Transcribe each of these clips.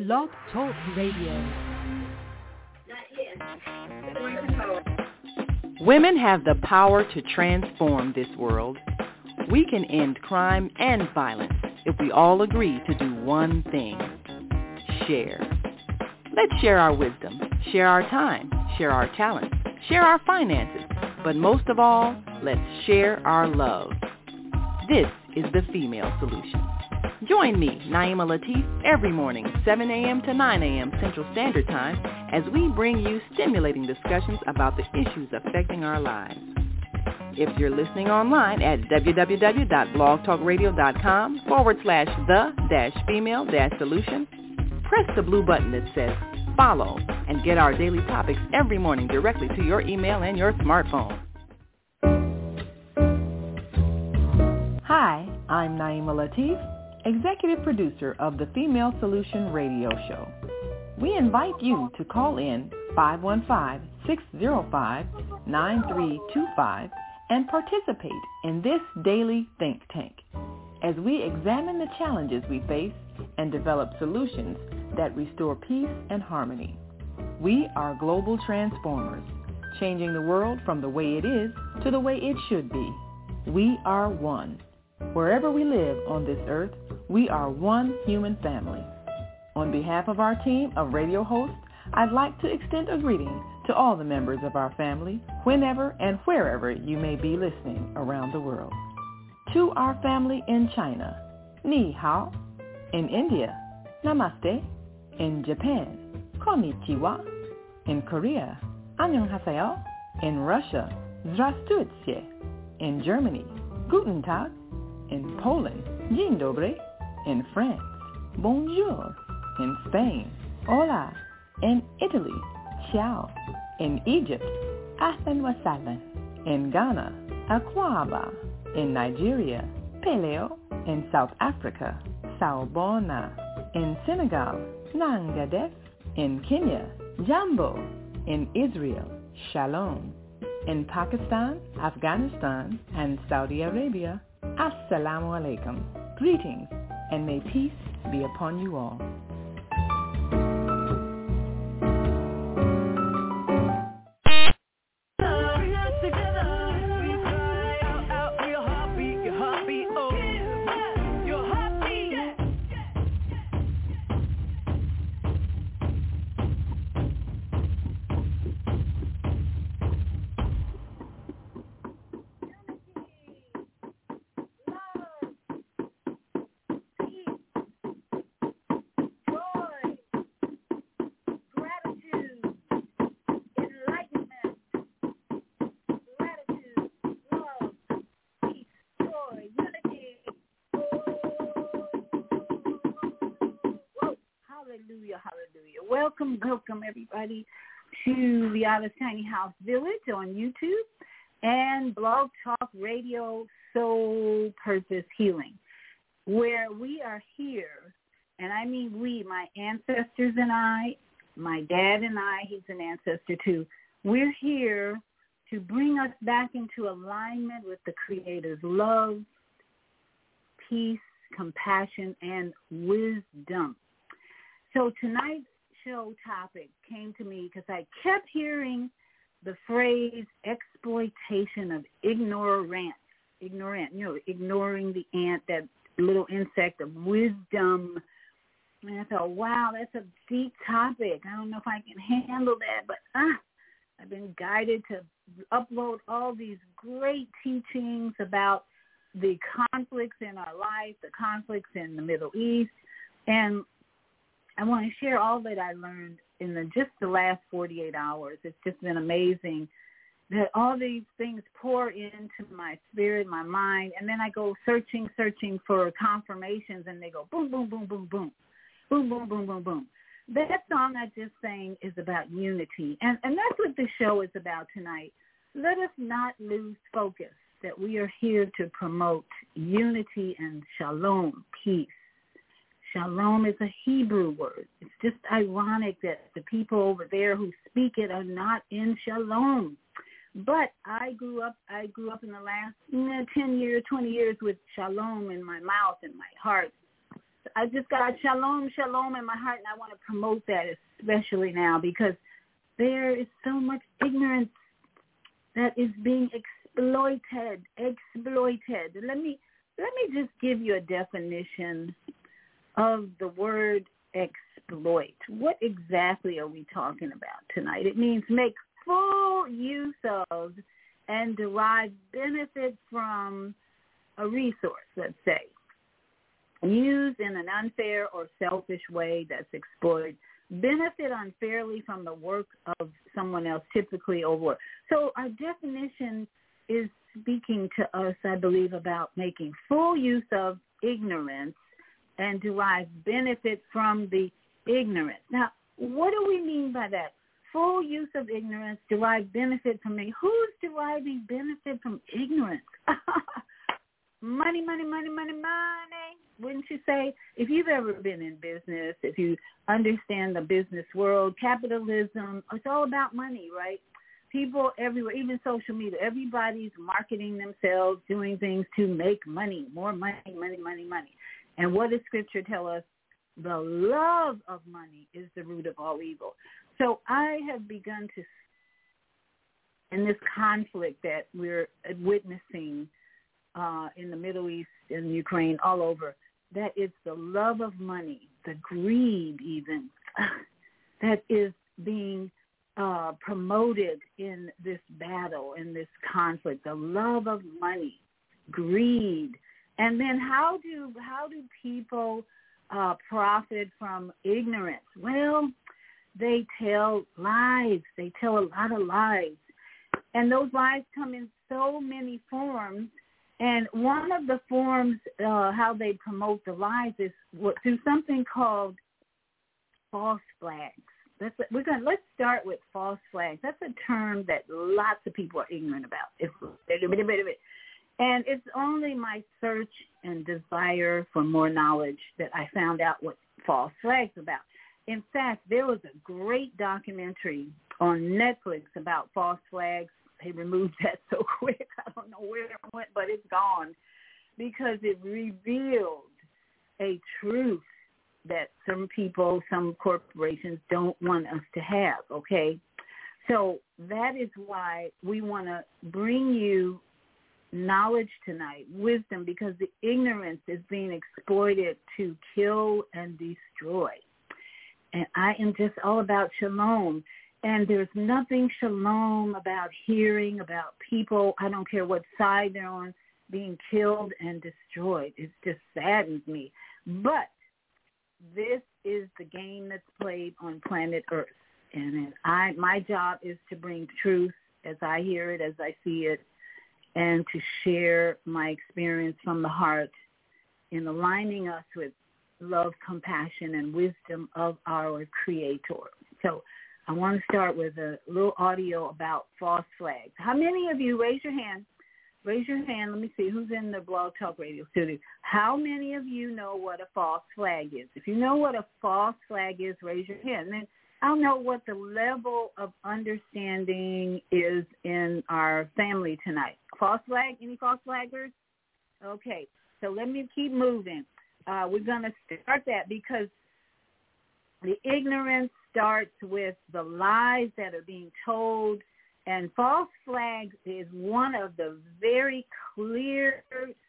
Blog Talk Radio. Women have the power to transform this world. We can end crime and violence if we all agree to do one thing: share. Let's share our wisdom, share our time, share our talents, share our finances, but most of all, let's share our love. This is the Female Solution. Join me, Naima Latif, every morning, 7 a.m. to 9 a.m. Central Standard Time, as we bring you stimulating discussions about the issues affecting our lives. If you're listening online at www.blogtalkradio.com/the-female-solution, press the blue button that says follow and get our daily topics every morning directly to your email and your smartphone. Hi, I'm Naima Latif, Executive Producer of the Female Solution Radio Show. We invite you to call in 515-605-9325 and participate in this daily think tank as we examine the challenges we face and develop solutions that restore peace and harmony. We are global transformers, changing the world from the way it is to the way it should be. We are one. Wherever we live on this earth, we are one human family. On behalf of our team of radio hosts, I'd like to extend a greeting to all the members of our family, whenever and wherever you may be listening around the world. To our family in China, Ni Hao. In India, Namaste. In Japan, Konnichiwa. In Korea, Annyeonghaseyo. In Russia, Здравствуйте. In Germany, Guten Tag. In Poland, Dzień dobry. In France, Bonjour. In Spain, Hola. In Italy, Ciao. In Egypt, Ahlan wa sahlan. In Ghana, Akwaba. In Nigeria, Peleo. In South Africa, Sawubona. In Senegal, Nangadef. In Kenya, Jambo. In Israel, Shalom. In Pakistan, Afghanistan, and Saudi Arabia, Assalamu alaikum. Greetings, and may peace be upon you all. Welcome everybody to Viola's Tiny House Village on YouTube and Blog Talk Radio Soul Purpose Healing, where we are here, and I mean we, my ancestors and I, my dad and I, he's an ancestor too, we're here to bring us back into alignment with the Creator's love, peace, compassion, and wisdom. So tonight's show topic came to me because I kept hearing the phrase exploitation of ignorant, ignoring the ant, that little insect of wisdom. And I thought, wow, that's a deep topic. I don't know if I can handle that, but I've been guided to upload all these great teachings about the conflicts in our life, the conflicts in the Middle East, and I want to share all that I learned in just the last 48 hours. It's just been amazing that all these things pour into my spirit, my mind, and then I go searching for confirmations, and they go boom, boom, boom, boom, boom, boom, boom, boom, boom, boom. That song I just sang is about unity, and that's what the show is about tonight. Let us not lose focus that we are here to promote unity and shalom, peace. Shalom is a Hebrew word. It's just ironic that the people over there who speak it are not in shalom. But I grew up in the last 10 years, 20 years with shalom in my mouth and my heart. I just got shalom in my heart, and I want to promote that especially now because there is so much ignorance that is being exploited. Let me just give you a definition of the word exploit. What exactly are we talking about tonight? It means make full use of and derive benefit from a resource, let's say. Used in an unfair or selfish way, that's exploit. Benefit unfairly from the work of someone else, typically over. So our definition is speaking to us, I believe, about making full use of ignorance and derive benefit from the ignorance. Now, what do we mean by that? Full use of ignorance, derive benefit from me. Who's deriving benefit from ignorance? Money. Wouldn't you say? If you've ever been in business, if you understand the business world, capitalism, it's all about money, right? People everywhere, even social media, everybody's marketing themselves, doing things to make money, more money. And what does Scripture tell us? The love of money is the root of all evil. So I have begun to, in this conflict that we're witnessing in the Middle East, in Ukraine, all over, that it's the love of money, the greed even, that is being promoted in this battle, in this conflict, the love of money, greed. And then how do people profit from ignorance? Well, they tell lies. They tell a lot of lies. And those lies come in so many forms. And one of the forms, how they promote the lies is through something called false flags. Let's start with false flags. That's a term that lots of people are ignorant about. And it's only my search and desire for more knowledge that I found out what false flags about. In fact, there was a great documentary on Netflix about false flags. They removed that so quick. I don't know where it went, but it's gone because it revealed a truth that some people, some corporations don't want us to have, okay? So that is why we want to bring you knowledge tonight, wisdom, because the ignorance is being exploited to kill and destroy. And I am just all about shalom. And there's nothing shalom about hearing about people, I don't care what side they're on, being killed and destroyed. It just saddens me. But this is the game that's played on planet Earth. And my job is to bring truth as I hear it, as I see it, and to share my experience from the heart in aligning us with love, compassion, and wisdom of our Creator. So I want to start with a little audio about false flags. How many of you, raise your hand. Raise your hand. Let me see who's in the Blog Talk Radio studio. How many of you know what a false flag is? If you know what a false flag is, raise your hand. And then I'll know what the level of understanding is in our family tonight. False flag? Any false flaggers? Okay, so let me keep moving. We're going to start that because the ignorance starts with the lies that are being told, and false flags is one of the very clear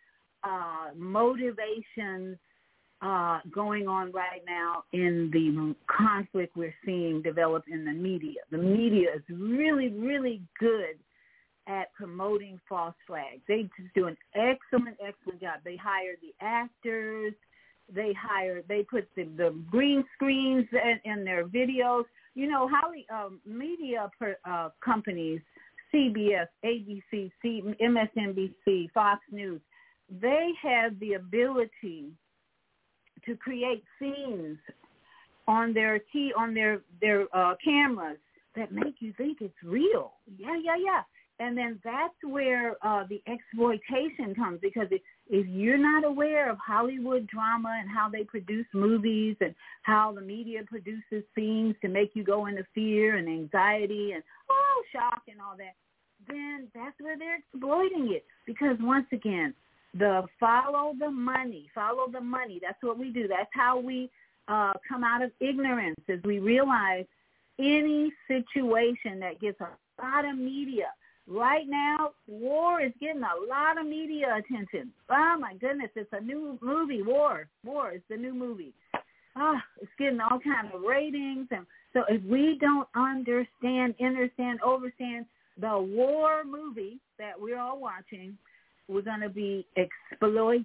motivations going on right now in the conflict we're seeing develop in the media. The media is really, really good at promoting false flags. They just do an excellent job. They hire the actors. They put the green screens in their videos. You know how the media companies, CBS, ABC, MSNBC, Fox News, they have the ability to create scenes on their cameras that make you think it's real. Yeah. And then that's where the exploitation comes, because if you're not aware of Hollywood drama and how they produce movies and how the media produces scenes to make you go into fear and anxiety and, shock and all that, then that's where they're exploiting it. Because once again, the follow the money. That's what we do. That's how we come out of ignorance, as we realize any situation that gets a lot of media. Right now, war is getting a lot of media attention. Oh, my goodness, it's a new movie, War is the new movie. It's getting all kinds of ratings. And so if we don't understand the war movie that we're all watching, we're going to be exploited,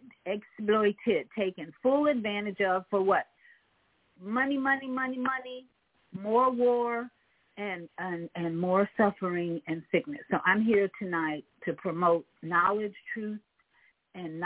taken full advantage of for what? Money, more war, and more suffering and sickness. So I'm here tonight to promote knowledge, truth, and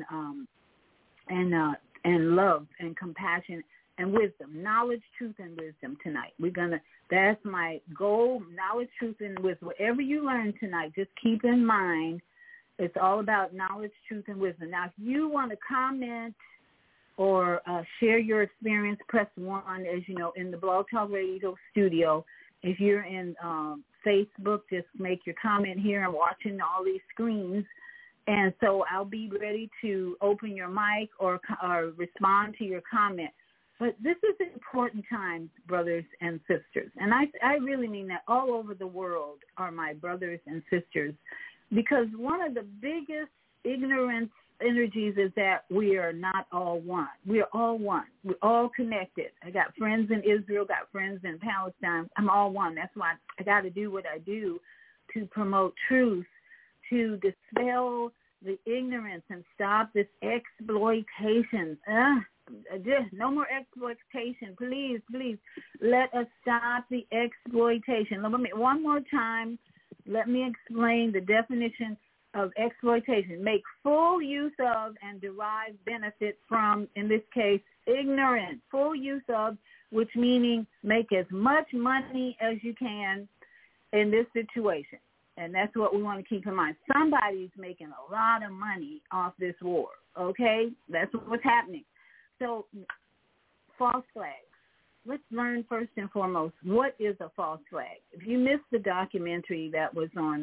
love and compassion and wisdom. Knowledge, truth, and wisdom tonight. That's my goal, knowledge, truth, and wisdom. Whatever you learn tonight, just keep in mind it's all about knowledge, truth, and wisdom. Now, if you want to comment or share your experience, press 1, as you know, in the Blog Talk Radio studio. If you're in Facebook, just make your comment here. I'm watching all these screens. And so I'll be ready to open your mic or respond to your comment. But this is an important time, brothers and sisters. And I really mean that. All over the world are my brothers and sisters, because one of the biggest ignorance energies is that we are not all one. We are all one. We're all connected. I got friends in Israel, got friends in Palestine. I'm all one. That's why I got to do what I do to promote truth, to dispel the ignorance and stop this exploitation. No more exploitation. Please, let us stop the exploitation. One more time, let me explain the definition of exploitation. Make full use of and derive benefit from, in this case, ignorance. Full use of, which meaning make as much money as you can in this situation. And that's what we want to keep in mind. Somebody's making a lot of money off this war, okay? That's what's happening. So false flags. Let's learn first and foremost, what is a false flag? If you missed the documentary that was on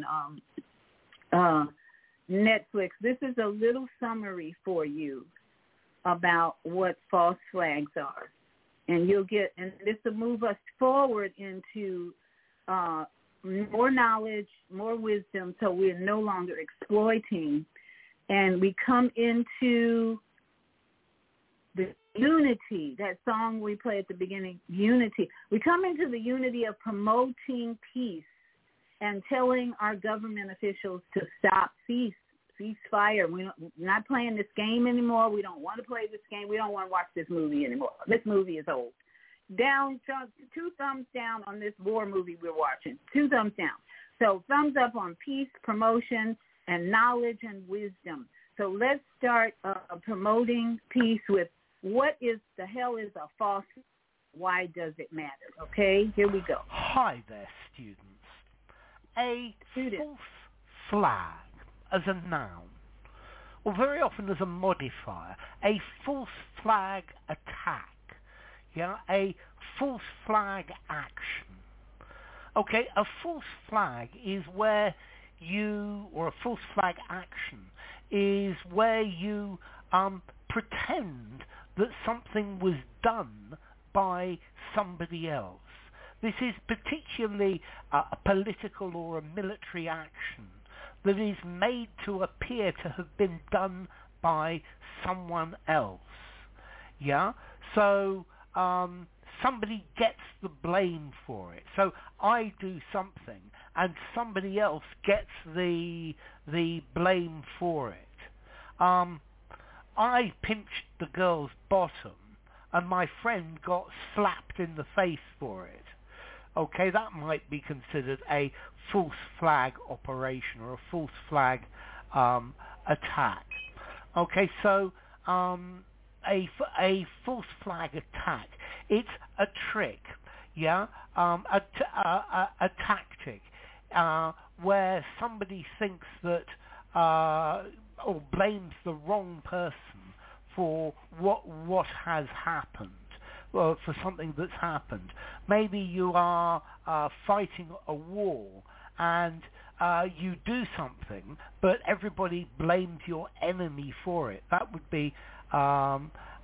Netflix, this is a little summary for you about what false flags are. And this will move us forward into more knowledge, more wisdom, so we're no longer exploiting. And we come into the unity, that song we play at the beginning, unity. We come into the unity of promoting peace and telling our government officials to stop, ceasefire. We're not playing this game anymore. We don't want to play this game. We don't want to watch this movie anymore. This movie is old. Down, 2 thumbs down on this war movie we're watching. 2 thumbs down. So thumbs up on peace, promotion, and knowledge and wisdom. So let's start promoting peace with what is the hell is a false, why does it matter? Okay, here we go. Hi there, students. A false flag as a noun, or very often as a modifier, a false flag attack. A false flag action. Okay, a false flag is where or a false flag action is where you pretend that something was done by somebody else. This is particularly a political or a military action that is made to appear to have been done by someone else. So somebody gets the blame for it. So I do something and somebody else gets the blame for it. I pinched the girl's bottom and my friend got slapped in the face for it. Okay, that might be considered a false flag operation or a false flag attack. Okay, so a false flag attack. It's a trick, a tactic where somebody thinks that or blames the wrong person for what has happened, or for something that's happened. Maybe you are fighting a war and you do something, but everybody blames your enemy for it. That would be a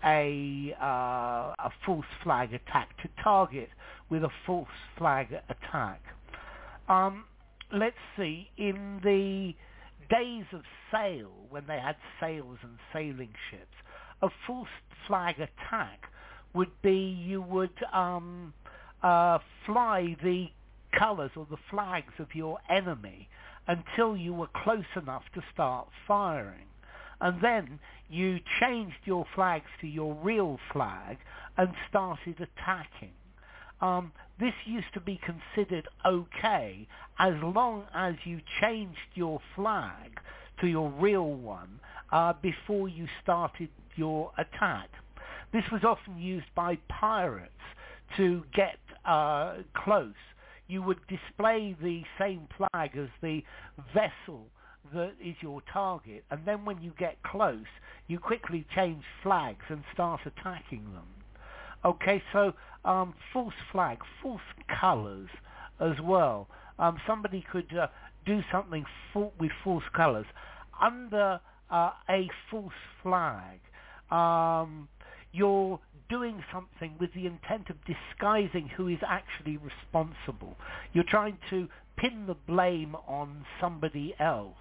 false flag attack, to target with a false flag attack. Let's see, in the days of sail, when they had sails and sailing ships, a false flag attack would be you would fly the colours or the flags of your enemy until you were close enough to start firing. And then you changed your flags to your real flag and started attacking. This used to be considered okay as long as you changed your flag to your real one before you started your attack. This was often used by pirates to get close. You would display the same flag as the vessel that is your target, and then when you get close, you quickly change flags and start attacking them. Okay, so false flag, false colours as well. Somebody could do something with false colours under a false flag. You're doing something with the intent of disguising who is actually responsible. You're trying to pin the blame on somebody else.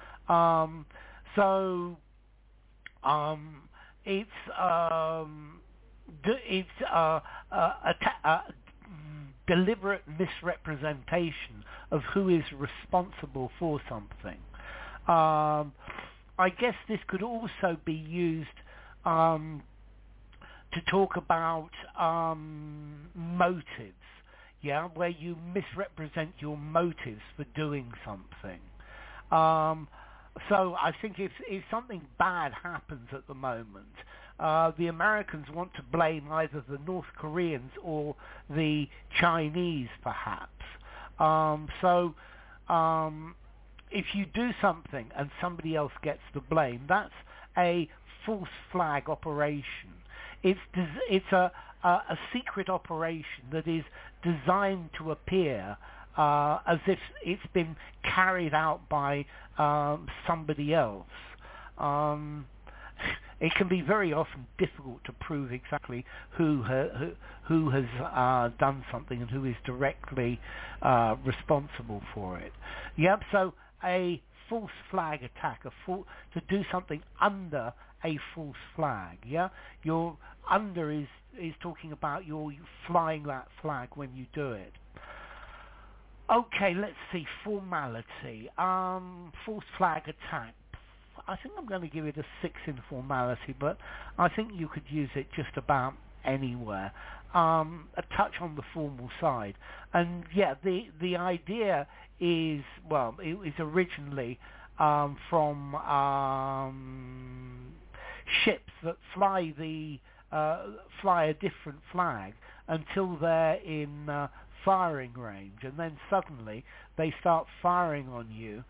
It's deliberate misrepresentation of who is responsible for something. I guess this could also be used to talk about motives, where you misrepresent your motives for doing something. So I think if something bad happens at the moment, the Americans want to blame either the North Koreans or the Chinese, perhaps. If you do something and somebody else gets the blame, that's a false flag operation. It's a secret operation that is designed to appear as if it's been carried out by somebody else. It can be very often difficult to prove exactly who has done something and who is directly responsible for it. So a false flag attack, to do something under a false flag. Your under is talking about you're flying that flag when you do it. Okay, let's see, formality. False flag attack. I think I'm going to give it a 6 in formality, but I think you could use it just about anywhere. A touch on the formal side. And the idea is, well, it was originally from ships that fly a different flag until they're in firing range, and then suddenly they start firing on you,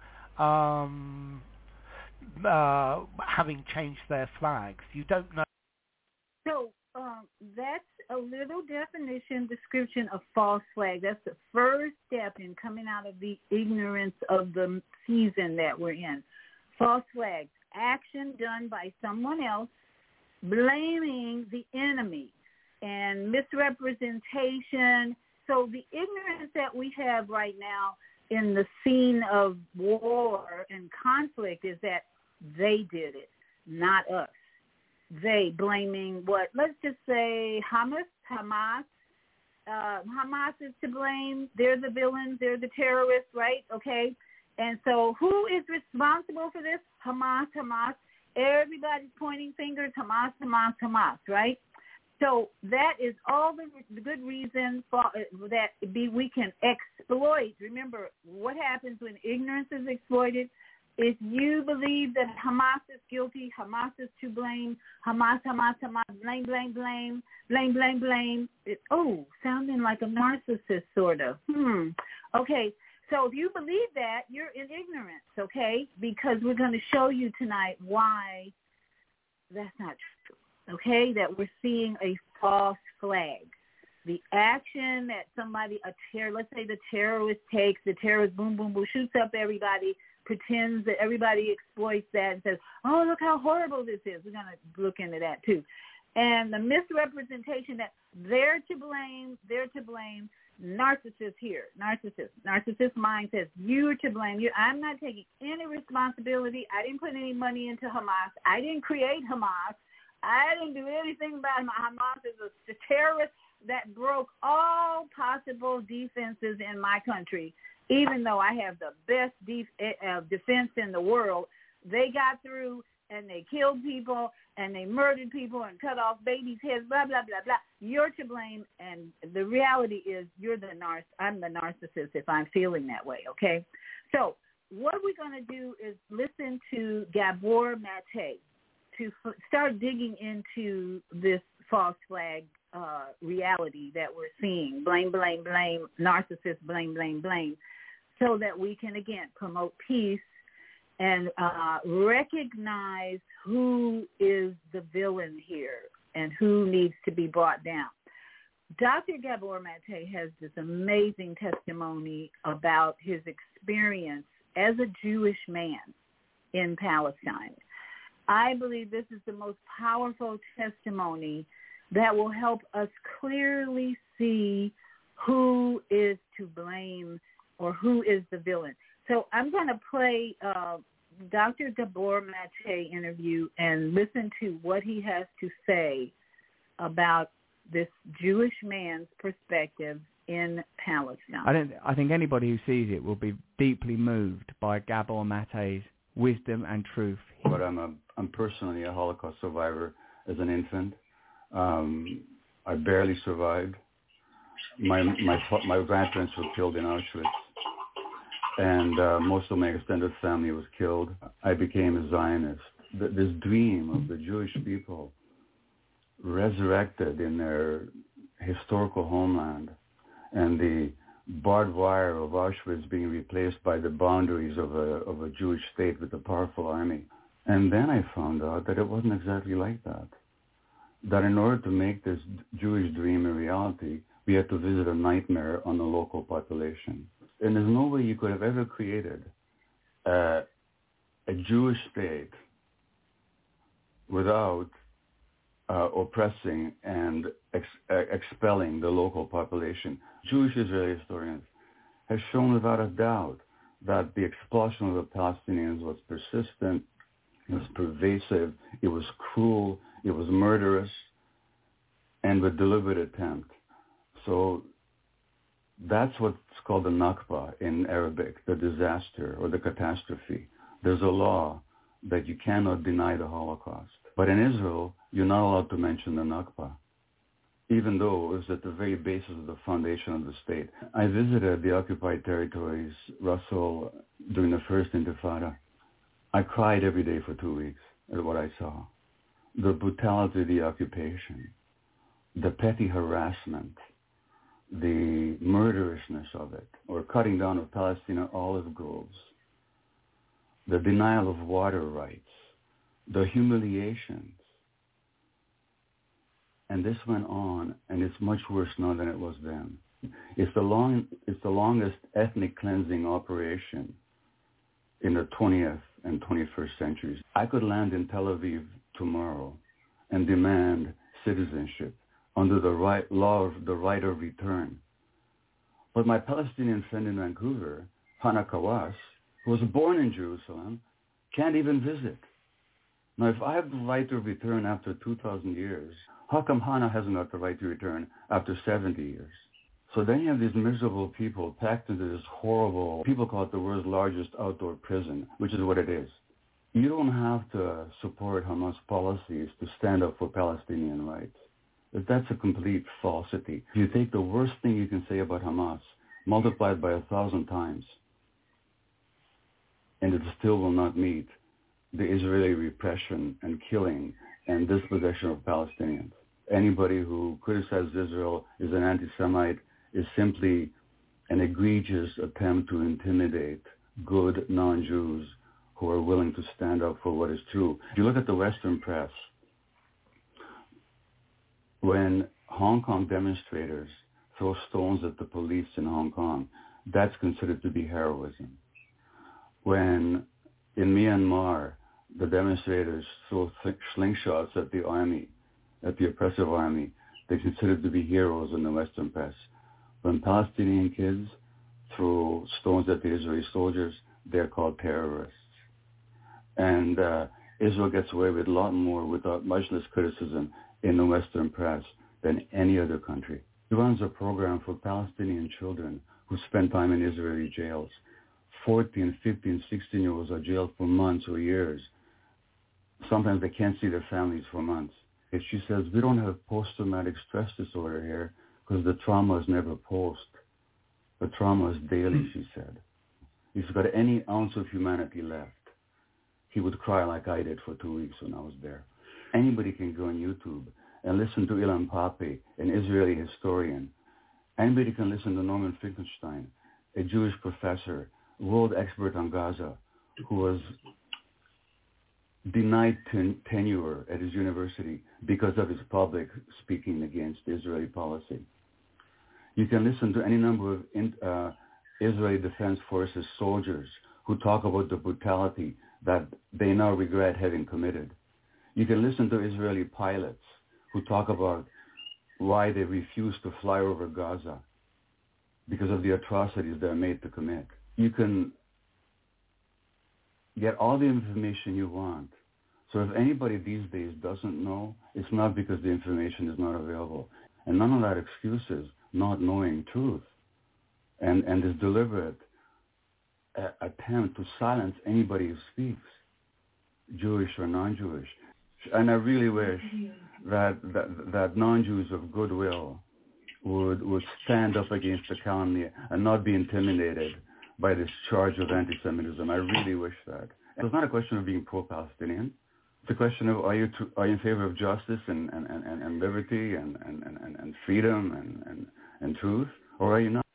having changed their flags. You don't know. So that's a little description of false flag. That's the first step in coming out of the ignorance of the season that we're in. False flags, action done by someone else, blaming the enemy, and misrepresentation. So the ignorance that we have right now in the scene of war and conflict is that they did it, not us. They blaming what? Let's just say Hamas. Hamas is to blame. They're the villains. They're the terrorists, right? Okay. And so who is responsible for this? Hamas. Everybody's pointing fingers. Hamas, right? So that is all the good reason for that we can exploit. Remember, what happens when ignorance is exploited? If you believe that Hamas is guilty, Hamas is to blame, Hamas, blame. Sounding like a narcissist, sort of. Okay, so if you believe that, you're in ignorance, okay? Because we're going to show you tonight why that's not true, okay? That we're seeing a false flag. the action that let's say the terrorist boom, boom, boom, shoots up everybody, pretends that everybody exploits that and says, oh, look how horrible this is. We're going to look into that too. And the misrepresentation that they're to blame, narcissist here. Narcissist mind says, you're to blame. I'm not taking any responsibility. I didn't put any money into Hamas. I didn't create Hamas. I didn't do anything about Hamas. Is a terrorist that broke all possible defenses in my country. Even though I have the best defense in the world, they got through and they killed people and they murdered people and cut off babies' heads, blah, blah, blah, blah. You're to blame, and the reality is I'm the narcissist if I'm feeling that way, okay? So what we're going to do is listen to Gabor Mate to start digging into this false flag reality that we're seeing. Blame, blame, blame, narcissist, blame, blame, blame, so that we can, again, promote peace and recognize who is the villain here and who needs to be brought down. Dr. Gabor Mate has this amazing testimony about his experience as a Jewish man in Palestine. I believe this is the most powerful testimony that will help us clearly see who is to blame or who is the villain. So I'm going to play Dr. Gabor Mate interview and listen to what he has to say about this Jewish man's perspective in Palestine. I think anybody who sees it will be deeply moved by Gabor Mate's wisdom and truth. But I'm personally a Holocaust survivor as an infant. I barely survived. My grandparents were killed in Auschwitz, and most of my extended family was killed. I became a Zionist. This dream of the Jewish people resurrected in their historical homeland, and the barbed wire of Auschwitz being replaced by the boundaries of a Jewish state with a powerful army. And then I found out that it wasn't exactly like that. That in order to make this Jewish dream a reality, we had to visit a nightmare on the local population. And there's no way you could have ever created a Jewish state without oppressing and expelling the local population. Jewish Israeli historians have shown without a doubt that the expulsion of the Palestinians was persistent, it was pervasive, it was cruel, it was murderous, and with deliberate attempt. So that's what's called the Nakba in Arabic, the disaster or the catastrophe. There's a law that you cannot deny the Holocaust. But in Israel, you're not allowed to mention the Nakba, even though it was at the very basis of the foundation of the state. I visited the occupied territories, Russell, during the first Intifada. I cried every day for 2 weeks at what I saw. The brutality of the occupation, the petty harassment, the murderousness of it, or cutting down of Palestinian olive groves, the denial of water rights, the humiliations. And this went on, and it's much worse now than it was then. It's the longest ethnic cleansing operation in the 20th and 21st centuries. I could land in Tel Aviv tomorrow and demand citizenship under the law of the right of return. But my Palestinian friend in Vancouver, Hannah Kawas, who was born in Jerusalem, can't even visit. Now, if I have the right to return after 2,000 years, how come Hannah hasn't got the right to return after 70 years? So then you have these miserable people packed into this horrible, people call it the world's largest outdoor prison, which is what it is. You don't have to support Hamas policies to stand up for Palestinian rights. That's a complete falsity. If you take the worst thing you can say about Hamas, multiplied by 1,000 times, and it still will not meet the Israeli repression and killing and dispossession of Palestinians. Anybody who criticizes Israel is an anti-Semite is simply an egregious attempt to intimidate good non-Jews who are willing to stand up for what is true. If you look at the Western press, when Hong Kong demonstrators throw stones at the police in Hong Kong, that's considered to be heroism. When in Myanmar, the demonstrators throw slingshots at the army, at the oppressive army, they're considered to be heroes in the Western press. When Palestinian kids throw stones at the Israeli soldiers, they're called terrorists. And Israel gets away with a lot more without much less criticism in the Western press than any other country. He runs a program for Palestinian children who spend time in Israeli jails. 14, 15, 16-year-olds are jailed for months or years. Sometimes they can't see their families for months. And she says, we don't have post-traumatic stress disorder here because the trauma is never post. The trauma is daily, she said. If he's got any ounce of humanity left, he would cry like I did for 2 weeks when I was there. Anybody can go on YouTube and listen to Ilan Pappé, an Israeli historian. Anybody can listen to Norman Finkelstein, a Jewish professor, world expert on Gaza, who was denied tenure at his university because of his public speaking against Israeli policy. You can listen to any number of Israeli Defense Forces soldiers who talk about the brutality that they now regret having committed. You can listen to Israeli pilots who talk about why they refuse to fly over Gaza because of the atrocities they're made to commit. You can get all the information you want. So if anybody these days doesn't know, it's not because the information is not available. And none of that excuses not knowing truth and this deliberate attempt to silence anybody who speaks, Jewish or non-Jewish. And I really wish that non-Jews of goodwill would stand up against the calumny and not be intimidated by this charge of anti-Semitism. I really wish that. And it's not a question of being pro-Palestinian. It's a question of are you in favor of justice and liberty and freedom and truth, or are you not?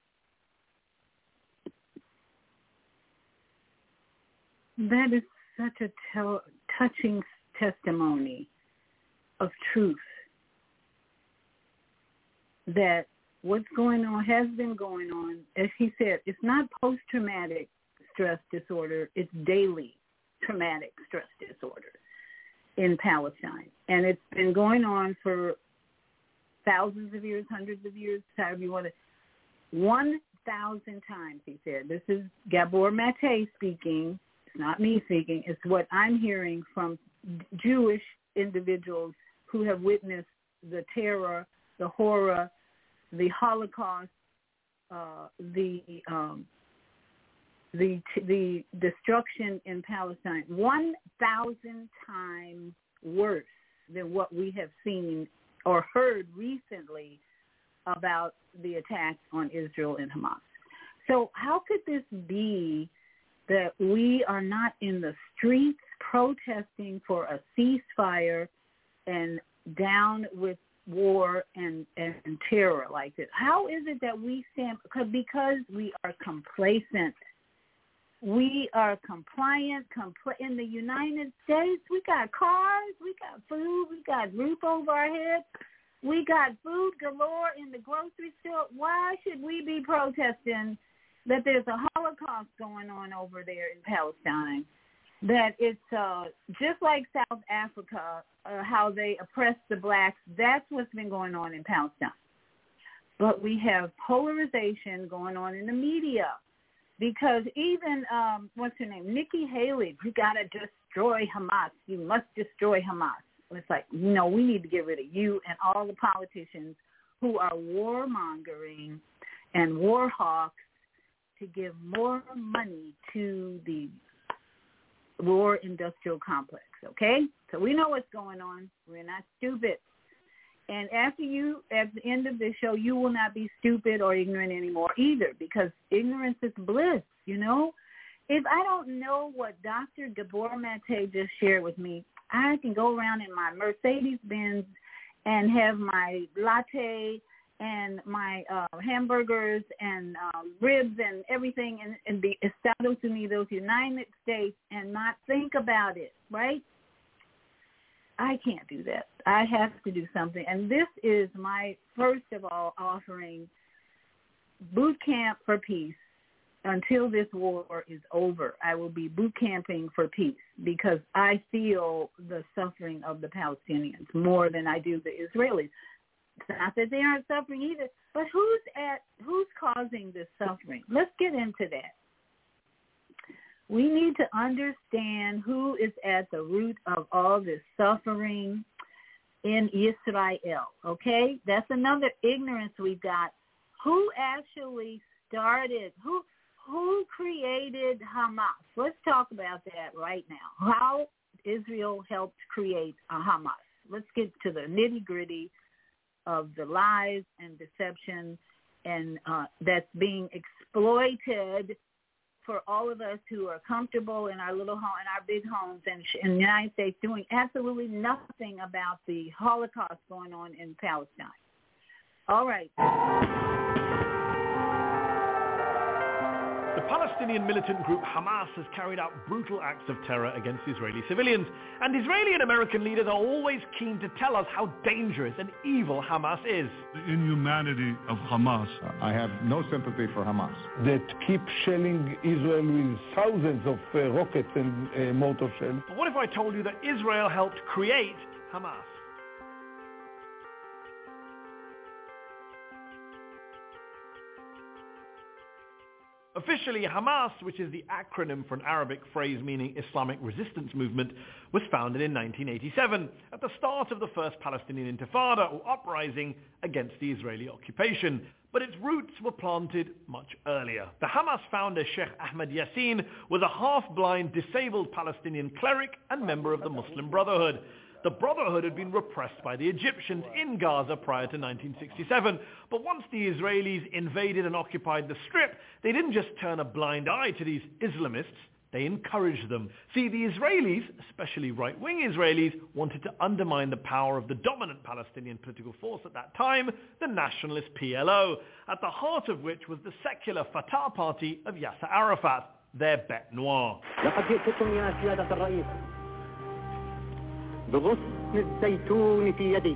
That is such a touching testimony of truth, that what's going on has been going on. As he said, it's not post-traumatic stress disorder, it's daily traumatic stress disorder in Palestine. And it's been going on for thousands of years, hundreds of years, however you want to. 1,000 times, he said. This is Gabor Mate speaking. It's not me speaking. It's what I'm hearing from Jewish individuals who have witnessed the terror, the horror, the Holocaust, the destruction in Palestine. 1,000 times worse than what we have seen or heard recently about the attacks on Israel and Hamas. So how could this be that we are not in the streets protesting for a ceasefire and down with war and terror like this? How is it that we stand? Because we are complacent. We are compliant. In the United States, we got cars, we got food, we got roof over our heads, we got food galore in the grocery store. Why should we be protesting that there's a Holocaust going on over there in Palestine? That it's just like South Africa, how they oppress the blacks. That's what's been going on in Palestine. But we have polarization going on in the media. Because even, what's her name, Nikki Haley, we got to destroy Hamas. You must destroy Hamas. It's like, no, we need to get rid of you and all the politicians who are warmongering and war hawks to give more money to the war industrial complex, okay? So we know what's going on. We're not stupid. And at the end of this show, you will not be stupid or ignorant anymore either, because ignorance is bliss, you know? If I don't know what Dr. Gabor Mate just shared with me, I can go around in my Mercedes-Benz and have my latte and my hamburgers and ribs and everything and be Estados Unidos, United States, and not think about it, right? I can't do that. I have to do something. And this is my, first of all, offering boot camp for peace. Until this war is over, I will be boot camping for peace because I feel the suffering of the Palestinians more than I do the Israelis. It's not that they aren't suffering either, but who's causing this suffering? Let's get into that. We need to understand who is at the root of all this suffering in Israel, okay? That's another ignorance we've got. Who actually started, who created Hamas? Let's talk about that right now. How Israel helped create Hamas. Let's get to the nitty-gritty of the lies and deception and that's being exploited for all of us who are comfortable in our little home, in our big homes and in the United States doing absolutely nothing about the Holocaust going on in Palestine. All right. The Palestinian militant group Hamas has carried out brutal acts of terror against Israeli civilians, and Israeli and American leaders are always keen to tell us how dangerous and evil Hamas is. The inhumanity of Hamas. I have no sympathy for Hamas. That keep shelling Israel with thousands of rockets and mortar shells. But what if I told you that Israel helped create Hamas? Officially, Hamas, which is the acronym for an Arabic phrase meaning Islamic Resistance Movement, was founded in 1987 at the start of the first Palestinian Intifada, or uprising against the Israeli occupation. But its roots were planted much earlier. The Hamas founder, Sheikh Ahmed Yassin, was a half-blind, disabled Palestinian cleric and member of the Muslim Brotherhood. The Brotherhood had been repressed by the Egyptians in Gaza prior to 1967. But once the Israelis invaded and occupied the Strip, they didn't just turn a blind eye to these Islamists, they encouraged them. See, the Israelis, especially right-wing Israelis, wanted to undermine the power of the dominant Palestinian political force at that time, the nationalist PLO, at the heart of which was the secular Fatah party of Yasser Arafat, their bête noire. بغصن الزيتون في يدي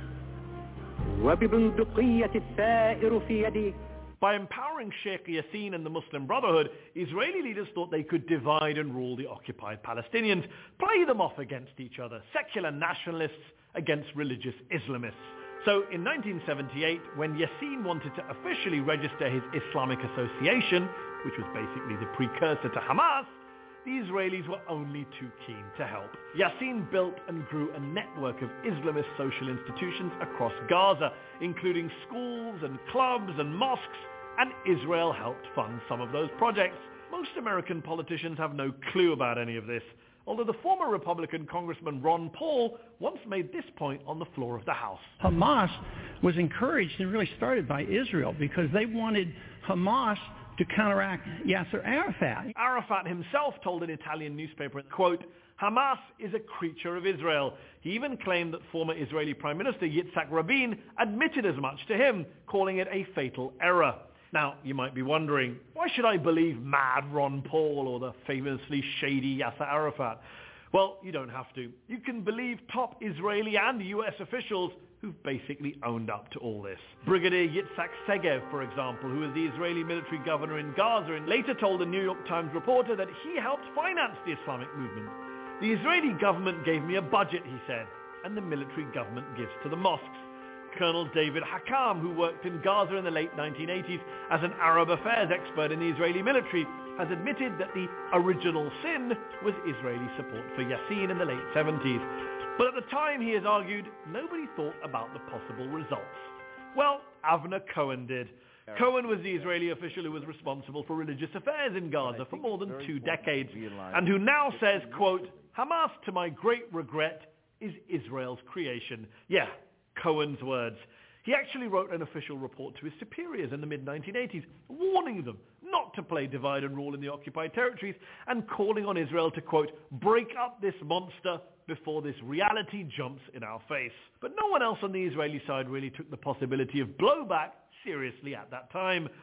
وببندقية الثائر في يدي. By empowering Sheikh Yassin and the Muslim Brotherhood, Israeli leaders thought they could divide and rule the occupied Palestinians, play them off against each other, secular nationalists against religious Islamists. So in 1978, when Yassin wanted to officially register his Islamic Association, which was basically the precursor to Hamas, the Israelis were only too keen to help. Yassin built and grew a network of Islamist social institutions across Gaza, including schools and clubs and mosques, and Israel helped fund some of those projects. Most American politicians have no clue about any of this, although the former Republican Congressman Ron Paul once made this point on the floor of the House. Hamas was encouraged and really started by Israel because they wanted Hamas to counteract Yasser Arafat. Arafat himself told an Italian newspaper, quote, Hamas is a creature of Israel. He even claimed that former Israeli Prime Minister Yitzhak Rabin admitted as much to him, calling it a fatal error. Now, you might be wondering, why should I believe mad Ron Paul or the famously shady Yasser Arafat? Well, you don't have to. You can believe top Israeli and US officials who've basically owned up to all this. Brigadier Yitzhak Segev, for example, who was the Israeli military governor in Gaza, and later told a New York Times reporter that he helped finance the Islamic movement. The Israeli government gave me a budget, he said, and the military government gives to the mosques. Colonel David Hakam, who worked in Gaza in the late 1980s as an Arab affairs expert in the Israeli military, has admitted that the original sin was Israeli support for Yassin in the late 70s. But at the time, he has argued, nobody thought about the possible results. Well, Avner Cohen did. Cohen was the Israeli official who was responsible for religious affairs in Gaza for more than 2 decades, and who now says, quote, Hamas, to my great regret, is Israel's creation. Yeah, Cohen's words. He actually wrote an official report to his superiors in the mid-1980s, warning them not to play divide and rule in the occupied territories and calling on Israel to, quote, break up this monster before this reality jumps in our face. But no one else on the Israeli side really took the possibility of blowback seriously at that time.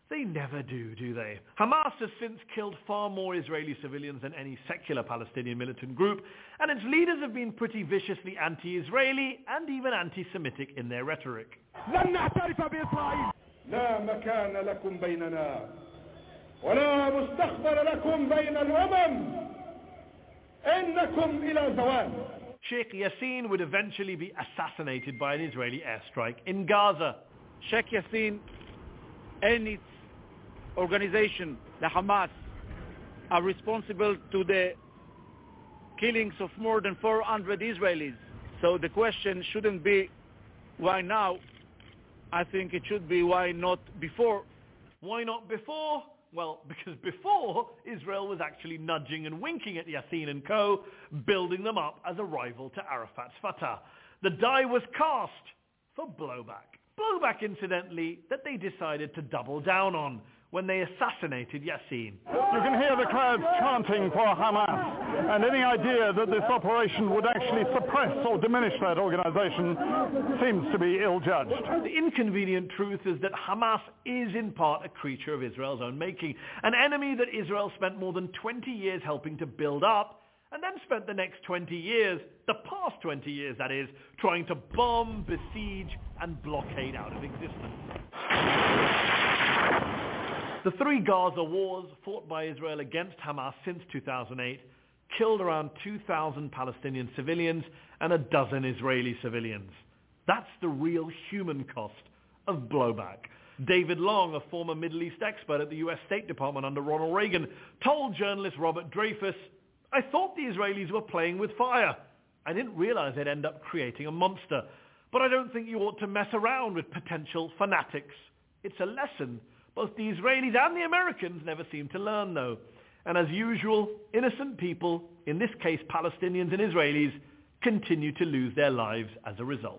They never do they? Hamas has since killed far more Israeli civilians than any secular Palestinian militant group, and its leaders have been pretty viciously anti-Israeli and even anti-Semitic in their rhetoric. لا مكان لكم بيننا ولا مستقبل لكم بين الأمم إنكم إلى زوال. Sheikh Yassin would eventually be assassinated by an Israeli airstrike in Gaza. Sheikh Yassin and its organization, the Hamas, are responsible to the killings of more than 400 Israelis. So the question shouldn't be why now. I think it should be why not before. Why not before? Well, because before, Israel was actually nudging and winking at Yassin and co., building them up as a rival to Arafat's Fatah. The die was cast for blowback. Blowback, incidentally, that they decided to double down on when they assassinated Yassin. You can hear the crowds chanting for Hamas, and any idea that this operation would actually suppress or diminish that organization seems to be ill-judged. The inconvenient truth is that Hamas is in part a creature of Israel's own making, an enemy that Israel spent more than 20 years helping to build up, and then spent the next 20 years, the past 20 years that is, trying to bomb, besiege, and blockade out of existence. The 3 Gaza wars fought by Israel against Hamas since 2008 killed around 2,000 Palestinian civilians and a dozen Israeli civilians. That's the real human cost of blowback. David Long, a former Middle East expert at the US State Department under Ronald Reagan, told journalist Robert Dreyfus, "I thought the Israelis were playing with fire. I didn't realize they'd end up creating a monster. But I don't think you ought to mess around with potential fanatics. It's a lesson both the Israelis and the Americans never seem to learn, though. And as usual, innocent people, in this case Palestinians and Israelis, continue to lose their lives as a result."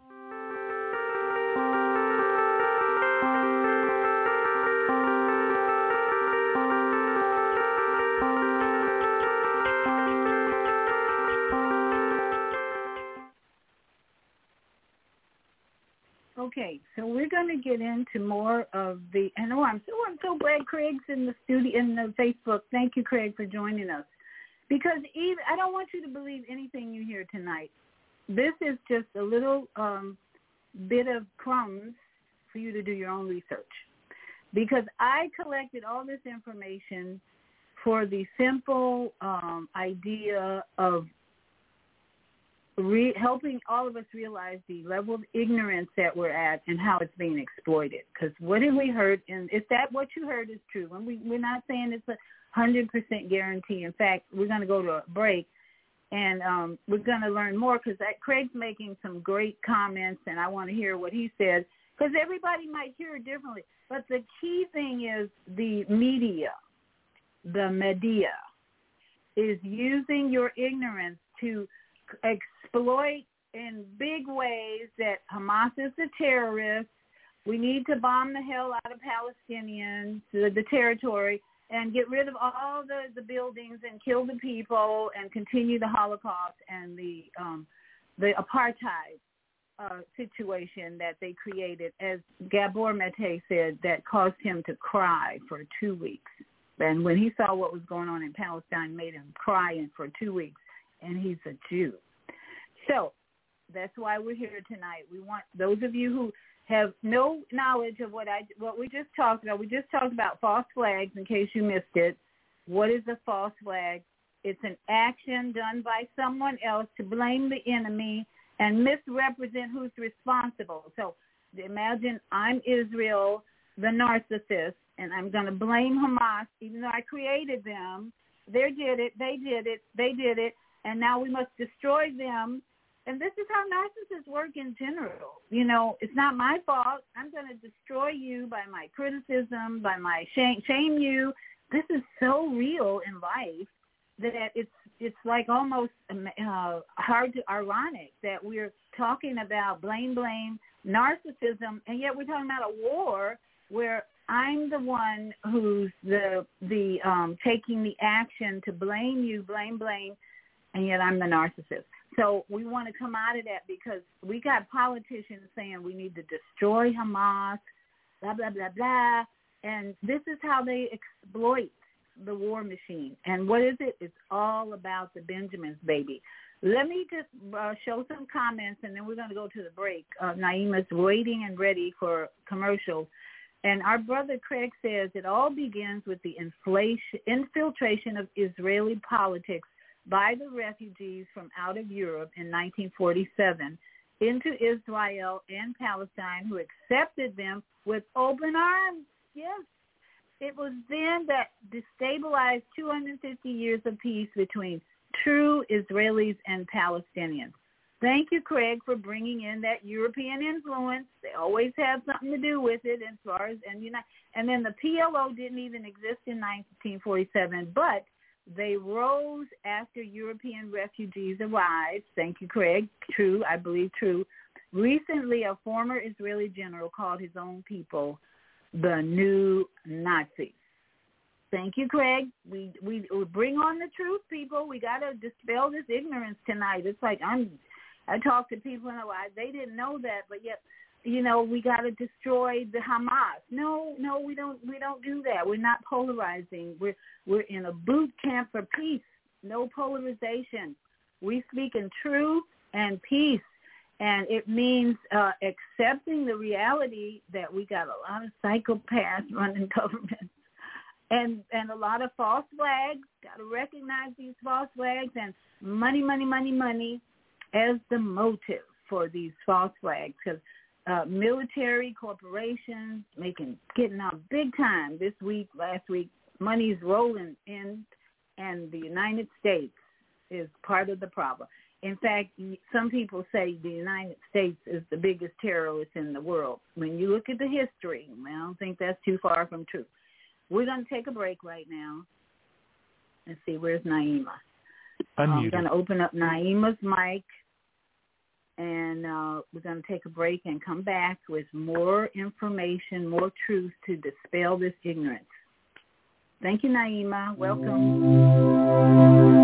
Okay, so we're going to get into more of the, and I'm so glad Craig's in the studio, in the Facebook. Thank you, Craig, for joining us. Because I don't want you to believe anything you hear tonight. This is just a little bit of crumbs for you to do your own research. Because I collected all this information for the simple idea of helping all of us realize the level of ignorance that we're at and how it's being exploited. Because what have we heard? And if that what you heard is true, and we're not saying it's a 100% guarantee. In fact, we're going to go to a break, and we're going to learn more because Craig's making some great comments, and I want to hear what he said because everybody might hear it differently. But the key thing is the media is using your ignorance to exploit in big ways that Hamas is the terrorist. We need to bomb the hell out of Palestinians, the territory, and get rid of all the buildings and kill the people and continue the Holocaust and the apartheid situation that they created, as Gabor Mate said, that caused him to cry for 2 weeks. And when he saw what was going on in Palestine, made him cry for 2 weeks. And he's a Jew. So that's why we're here tonight. We want those of you who have no knowledge of what we just talked about. We just talked about false flags in case you missed it. What is a false flag? It's an action done by someone else to blame the enemy and misrepresent who's responsible. So imagine I'm Israel, the narcissist, and I'm going to blame Hamas, even though I created them. They did it. And now we must destroy them. And this is how narcissists work in general. You know, it's not my fault. I'm going to destroy you by my criticism, by my shame you. This is so real in life that it's like almost ironic that we're talking about blame, narcissism, and yet we're talking about a war where I'm the one who's the taking the action to blame you, blame, and yet I'm the narcissist. So we want to come out of that because we got politicians saying we need to destroy Hamas, blah, blah, blah, blah. And this is how they exploit the war machine. And what is it? It's all about the Benjamins, baby. Let me just show some comments, and then we're going to go to the break. Naima's waiting and ready for commercials. And our brother Craig says it all begins with the infiltration of Israeli politics by the refugees from out of Europe in 1947 into Israel and Palestine, who accepted them with open arms. Yes. It was then that destabilized 250 years of peace between true Israelis and Palestinians. Thank you, Craig, for bringing in that European influence. They always have something to do with it as far as, and then the PLO didn't even exist in 1947, but they rose after European refugees arrived. Thank you, Craig. True, I believe true. Recently, a former Israeli general called his own people the new Nazis. Thank you, Craig. We bring on the truth, people. We got to dispel this ignorance tonight. It's like I talk to people and they didn't know that, but yet, we got to destroy the Hamas. No, we don't do that. We're not polarizing. We're in a boot camp for peace. No polarization. We speak in truth and peace. And it means accepting the reality that we got a lot of psychopaths running governments and a lot of false flags. Got to recognize these false flags and money as the motive for these false flags, because military corporations getting out big time this week, last week. Money's rolling in, and the United States is part of the problem. In fact, some people say the United States is the biggest terrorist in the world. When you look at the history, I don't think that's too far from true. We're going to take a break right now. Let's see, where's Naima? I'm going to open up Naima's mic, and we're going to take a break and come back with more information, more truth to dispel this ignorance. Thank you, Naima. Welcome.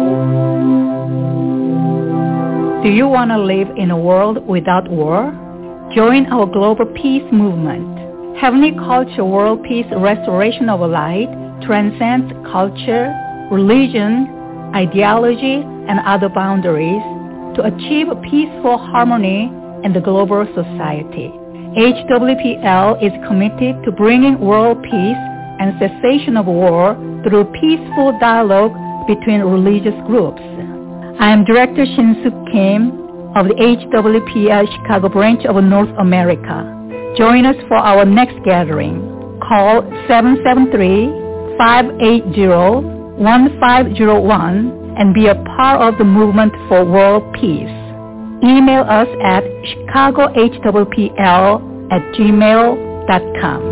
Do you want to live in a world without war? Join our global peace movement. Heavenly Culture World Peace Restoration of Light transcends culture, religion, ideology, and other boundaries to achieve peaceful harmony in the global society. HWPL is committed to bringing world peace and cessation of war through peaceful dialogue between religious groups. I am Director Shin-Suk Kim of the HWPL Chicago branch of North America. Join us for our next gathering. Call 773-580-1501 and be a part of the movement for world peace. Email us at chicagohwpl@gmail.com.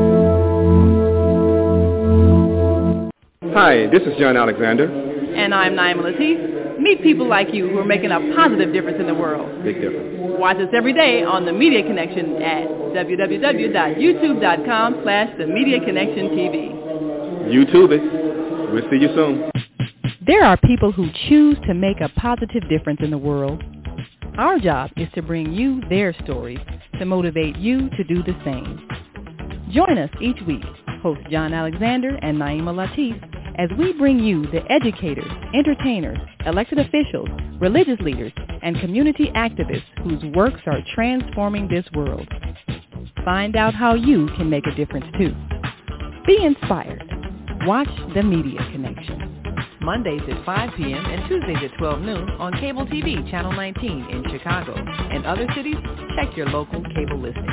Hi, this is John Alexander. And I'm Naima Latif. Meet people like you who are making a positive difference in the world. Big difference. Watch us every day on The Media Connection at www.youtube.com/The Media Connection TV. YouTube it. We'll see you soon. There are people who choose to make a positive difference in the world. Our job is to bring you their stories to motivate you to do the same. Join us each week, host John Alexander and Naima Latif, as we bring you the educators, entertainers, elected officials, religious leaders, and community activists whose works are transforming this world. Find out how you can make a difference too. Be inspired. Watch The Media Connection. Mondays at 5 p.m. and Tuesdays at 12 noon on Cable TV Channel 19 in Chicago. In other cities, check your local cable listings.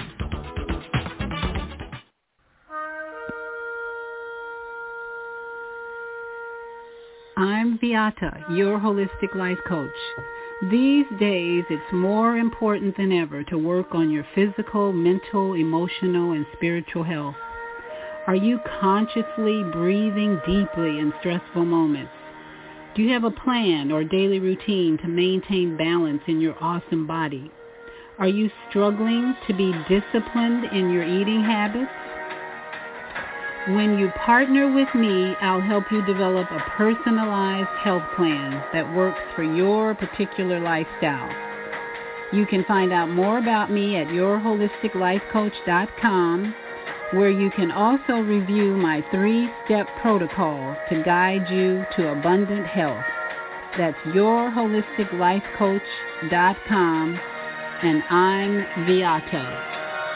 I'm Beata, your holistic life coach. These days, it's more important than ever to work on your physical, mental, emotional, and spiritual health. Are you consciously breathing deeply in stressful moments? Do you have a plan or daily routine to maintain balance in your awesome body? Are you struggling to be disciplined in your eating habits? When you partner with me, I'll help you develop a personalized health plan that works for your particular lifestyle. You can find out more about me at yourholisticlifecoach.com. where you can also review my 3-step protocol to guide you to abundant health. That's yourholisticlifecoach.com, and I'm Viata.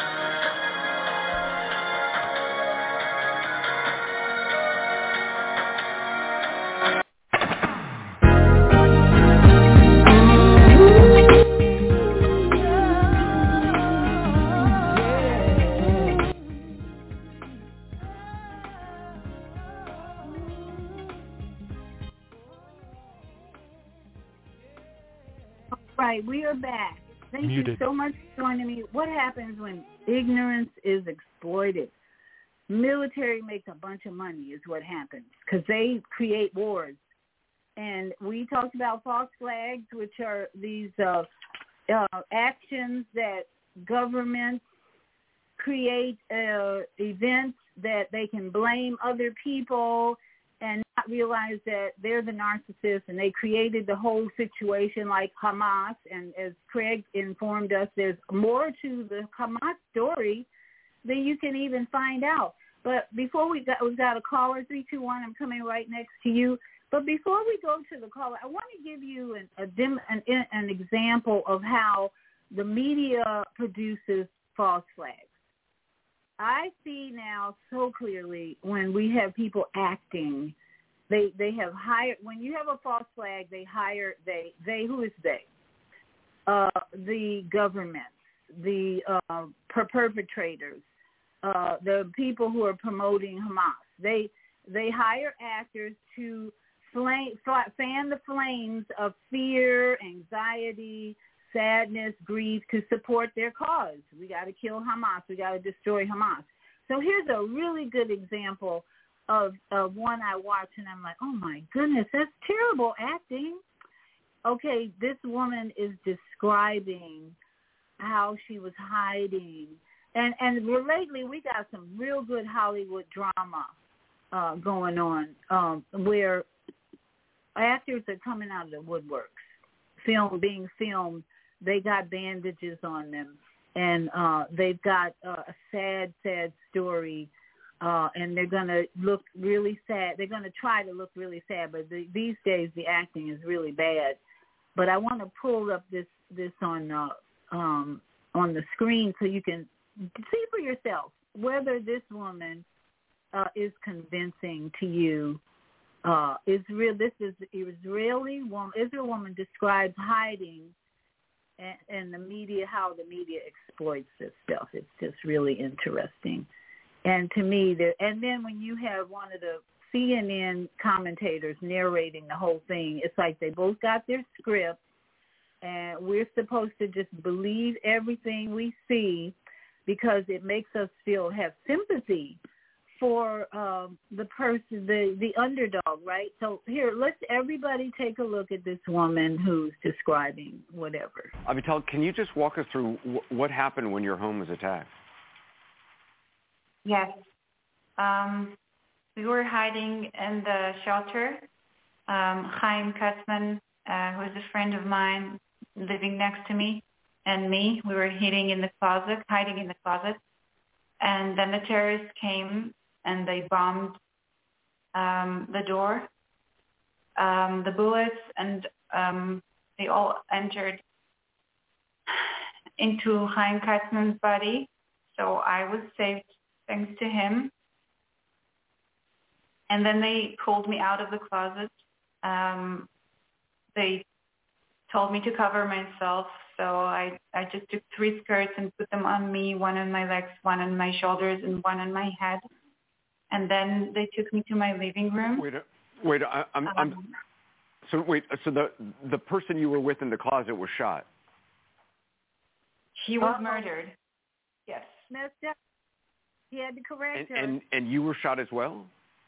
Right, we are back. Thank you so much for joining me. What happens when ignorance is exploited? Military makes a bunch of money is what happens because they create wars. And we talked about false flags, which are these actions that governments create events that they can blame other people and not realize that they're the narcissists and they created the whole situation like Hamas. And as Craig informed us, there's more to the Hamas story than you can even find out. But before we've got a caller, 321, I'm coming right next to you. But before we go to the caller, I want to give you an example of how the media produces false flags. I see now so clearly when we have people acting, they have hired, when you have a false flag, they hire, who is they? The governments, the perpetrators, the people who are promoting Hamas. They hire actors to fan the flames of fear, anxiety, sadness, grief to support their cause. We got to kill Hamas. We got to destroy Hamas. So here's a really good example of one I watched, and I'm like, oh, my goodness, that's terrible acting. Okay, this woman is describing how she was hiding. And lately we got some real good Hollywood drama going on where actors are coming out of the woodworks, being filmed. They got bandages on them, and they've got a sad, sad story, and they're going to look really sad. They're going to try to look really sad, but these days the acting is really bad. But I want to pull up this on the screen so you can see for yourself whether this woman is convincing to you. This is Israel woman describes hiding and the media, how the media exploits this stuff. It's just really interesting. And to me, and then when you have one of the CNN commentators narrating the whole thing, it's like they both got their script, and we're supposed to just believe everything we see because it makes us have sympathy for the person, the underdog, right? So here, let's everybody take a look at this woman who's describing whatever. Avital, can you just walk us through what happened when your home was attacked? Yes. We were hiding in the shelter. Chaim Katzman, who is a friend of mine living next to me, and me, we were hiding in the closet. And then the terrorists came and they bombed the door, the bullets, and they all entered into Chaim Katzman's body. So I was saved thanks to him. And then they pulled me out of the closet. They told me to cover myself. So I just took 3 skirts and put them on me, one on my legs, one on my shoulders, and one on my head. And then they took me to my living room. So the person you were with in the closet was shot? He was murdered. Yes. Messed up. He had to correct her. And you were shot as well?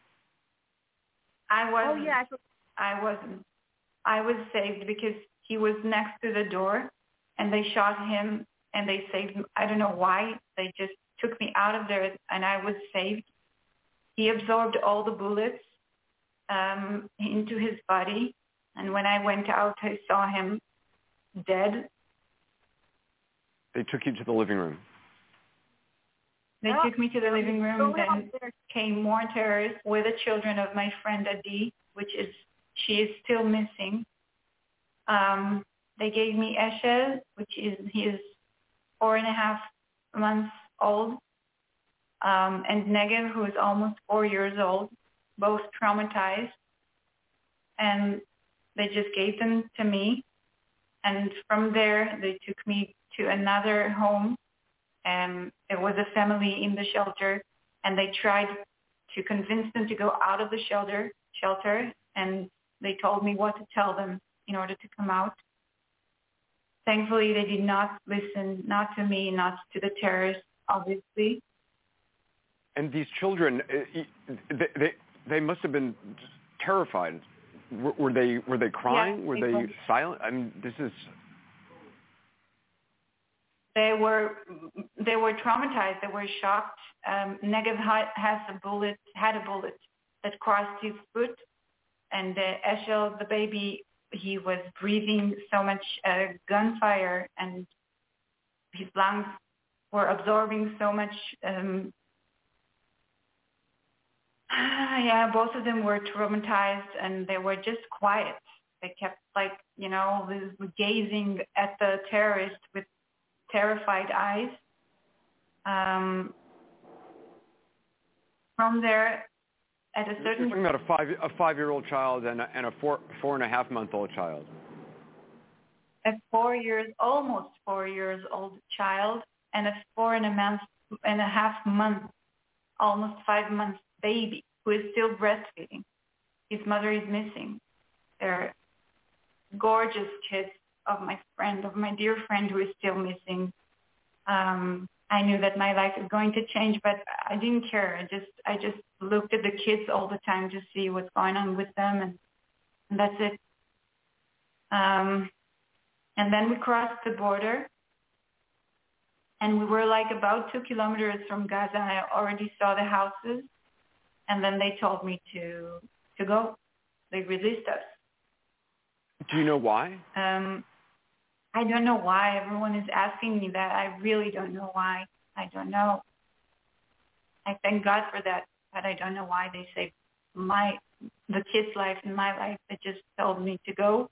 I wasn't. Oh, yeah. I wasn't. I was saved because he was next to the door, and they shot him, and they saved him. I don't know why. They just took me out of there, and I was saved. He absorbed all the bullets into his body, and when I went out, I saw him dead. They took you to the living room? They took me to the living room. Then came more terrorists with the children of my friend Adi, she is still missing. They gave me Eshel, he is 4.5 months old, and Negev, who is almost 4 years old, both traumatized. And they just gave them to me. And from there, they took me to another home. And it was a family in the shelter. And they tried to convince them to go out of the shelter. And they told me what to tell them in order to come out. Thankfully, they did not listen, not to me, not to the terrorists, obviously. And these children, they must have been terrified. Were they crying? Yes, were they silent? I mean, this is. They were traumatized. They were shocked. Negev had a bullet that crossed his foot, and Eshel, the baby, he was breathing so much gunfire, and his lungs were absorbing so much. Both of them were traumatized, and they were just quiet. They kept gazing at the terrorist with terrified eyes. From there, at a certain... You're talking about a 5-year-old child and a 4.5-month-old child. A almost 4 years old child, and a 4.5 month, almost 5 months baby who is still breastfeeding. His mother is missing. They're gorgeous kids of my dear friend who is still missing. I knew that my life is going to change, but I didn't care. I just looked at the kids all the time to see what's going on with them, and that's it. And then we crossed the border, and we were about 2 kilometers from Gaza. I already saw the houses, and then they told me to go. They released us. Do you know why? I don't know why. Everyone is asking me that. I really don't know why. I don't know. I thank God for that, but I don't know why they saved the kid's life and my life. They just told me to go.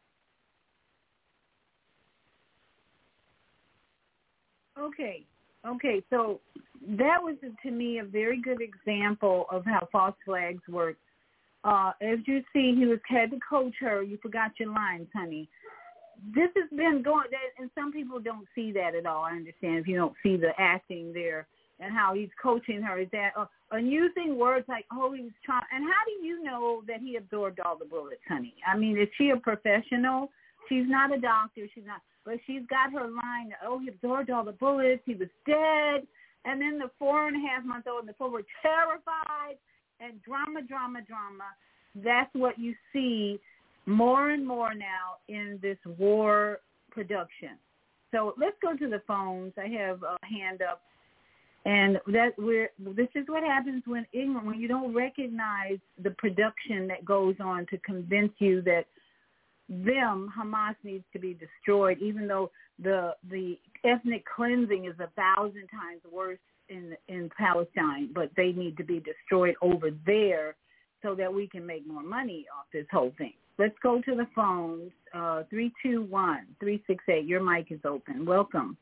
Okay, so that was, to me, a very good example of how false flags work. As you see, he had to coach her. You forgot your lines, honey. This has been going, and some people don't see that at all. I understand if you don't see the acting there and how he's coaching her. Is that and using words like, he was trying. And how do you know that he absorbed all the bullets, honey? I mean, is she a professional? She's not a doctor. She's not. But she's got her line, he absorbed all the bullets, he was dead. And then the 4.5-month-old and the 4 were terrified, and drama. That's what you see more and more now in this war production. So let's go to the phones. I have a hand up. And this is what happens when you don't recognize the production that goes on to convince you that Hamas needs to be destroyed, even though the ethnic cleansing is 1,000 times worse in Palestine, but they need to be destroyed over there so that we can make more money off this whole thing. Let's go to the phones. 321-368. Your mic is open. Welcome.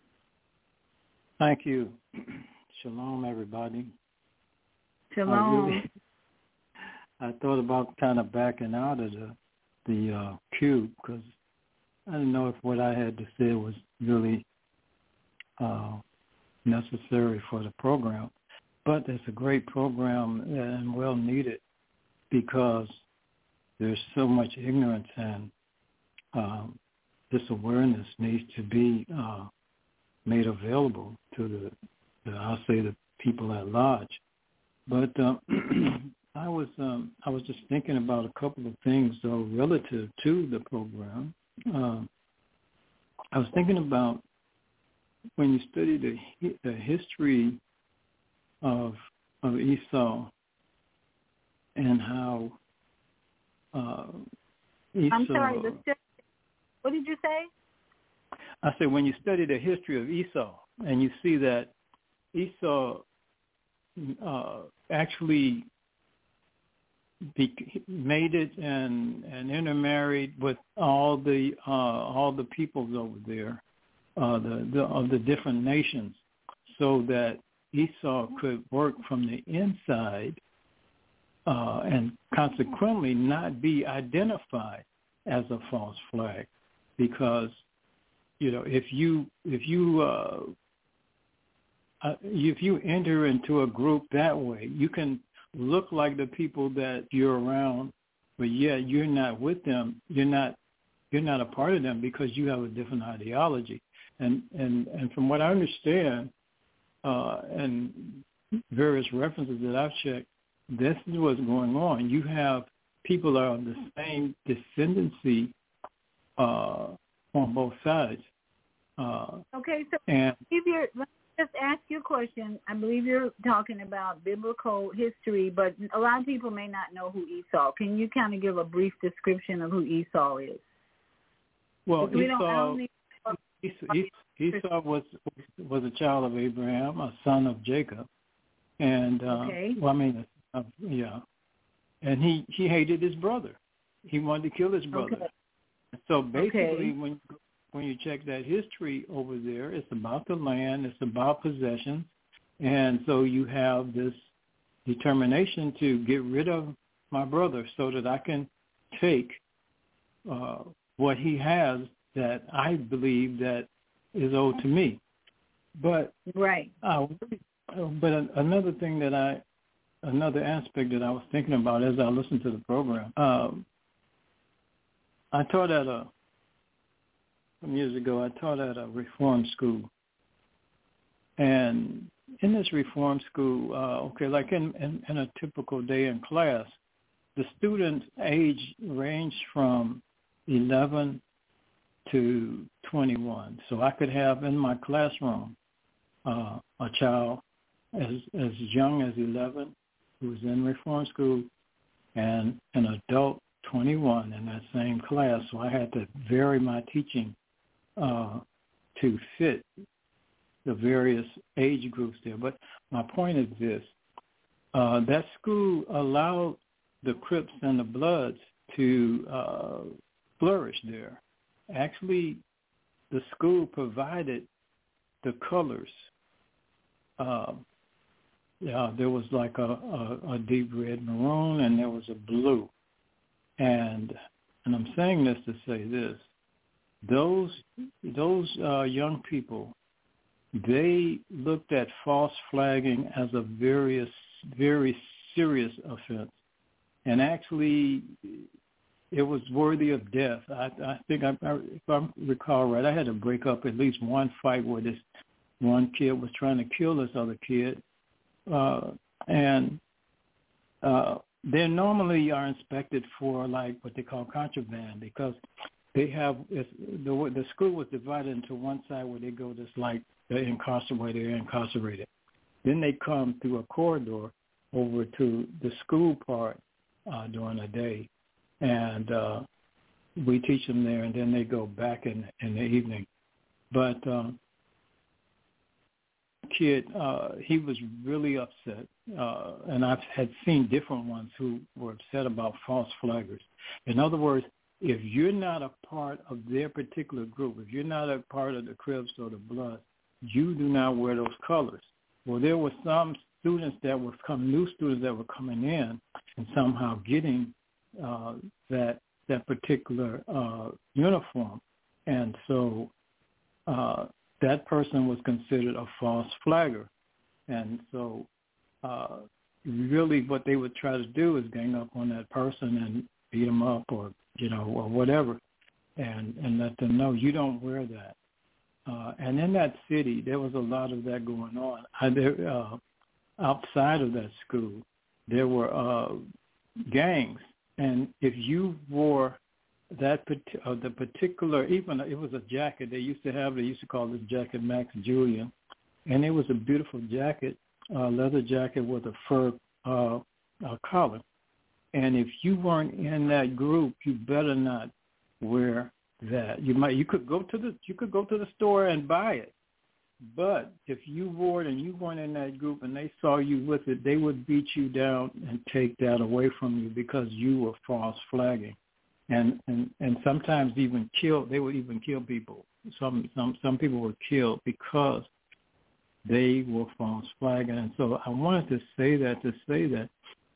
Thank you. Shalom, everybody. Shalom. I thought about kind of backing out of the cube because I didn't know if what I had to say was really necessary for the program. But it's a great program and well needed because there's so much ignorance and this awareness needs to be made available to the people at large. But I was just thinking about a couple of things though relative to the program. I was thinking about when you study the history of Esau and how Esau. I'm sorry. What did you say? I said when you study the history of Esau and you see that Esau actually mated and intermarried with all the peoples over there, of the different nations, so that Esau could work from the inside and consequently not be identified as a false flag, because if you enter into a group that way, you can look like the people that you're around, but yet you're not with them. You're not a part of them because you have a different ideology. And from what I understand, and various references that I've checked, this is what's going on. You have people that are of the same descendancy on both sides. Okay, so and let me just ask you a question. I believe you're talking about biblical history, but a lot of people may not know who Esau. Can you kind of give a brief description of who Esau is? Well, Esau was a child of Abraham, a son of Jacob, and and he hated his brother. He wanted to kill his brother. Okay. So basically, when you check that history over there, it's about the land, it's about possessions, and so you have this determination to get rid of my brother so that I can take what he has that I believe that is owed to me. But right. But another aspect that I was thinking about as I listened to the program, I taught at some years ago, I taught at a reform school. And in this reform school, like in a typical day in class, the students' age ranged from 11 to 21. So I could have in my classroom a child as young as 11 who was in reform school and an adult 21 in that same class. So I had to vary my teaching to fit the various age groups there. But my point is this. That school allowed the Crips and the Bloods to flourish there. Actually, the school provided the colors. There was like a deep red maroon, and there was a blue. And I'm saying this to say this. Those young people, they looked at false flagging as a very, very serious offense. And actually, it was worthy of death. I think, if I recall right, I had to break up at least one fight where this one kid was trying to kill this other kid. They normally are inspected for like what they call contraband, because they have the school was divided into one side where they go just like they're incarcerated. Then they come through a corridor over to the school part during the day, and we teach them there, and then they go back in the evening. But kid, he was really upset, and I've had seen different ones who were upset about false flaggers. In other words, if you're not a part of their particular group, if you're not a part of the Crips or the Bloods, you do not wear those colors. Well, there were some students new students that were coming in and somehow getting that particular uniform, and so that person was considered a false flagger. And so really what they would try to do is gang up on that person and beat them up or whatever, and let them know you don't wear that. And in that city, there was a lot of that going on. Outside of that school, there were gangs, and if you wore the particular, even it was a jacket they used to call this jacket Max Julian, and it was a beautiful jacket, leather jacket with a fur collar. And if you weren't in that group, you better not wear that. You could go to the store and buy it, But if you wore it and you weren't in that group and they saw you with it, they would beat you down and take that away from you because you were false flagging. And sometimes even they would even kill people. Some people were killed because they were false flagging. And so I wanted to say that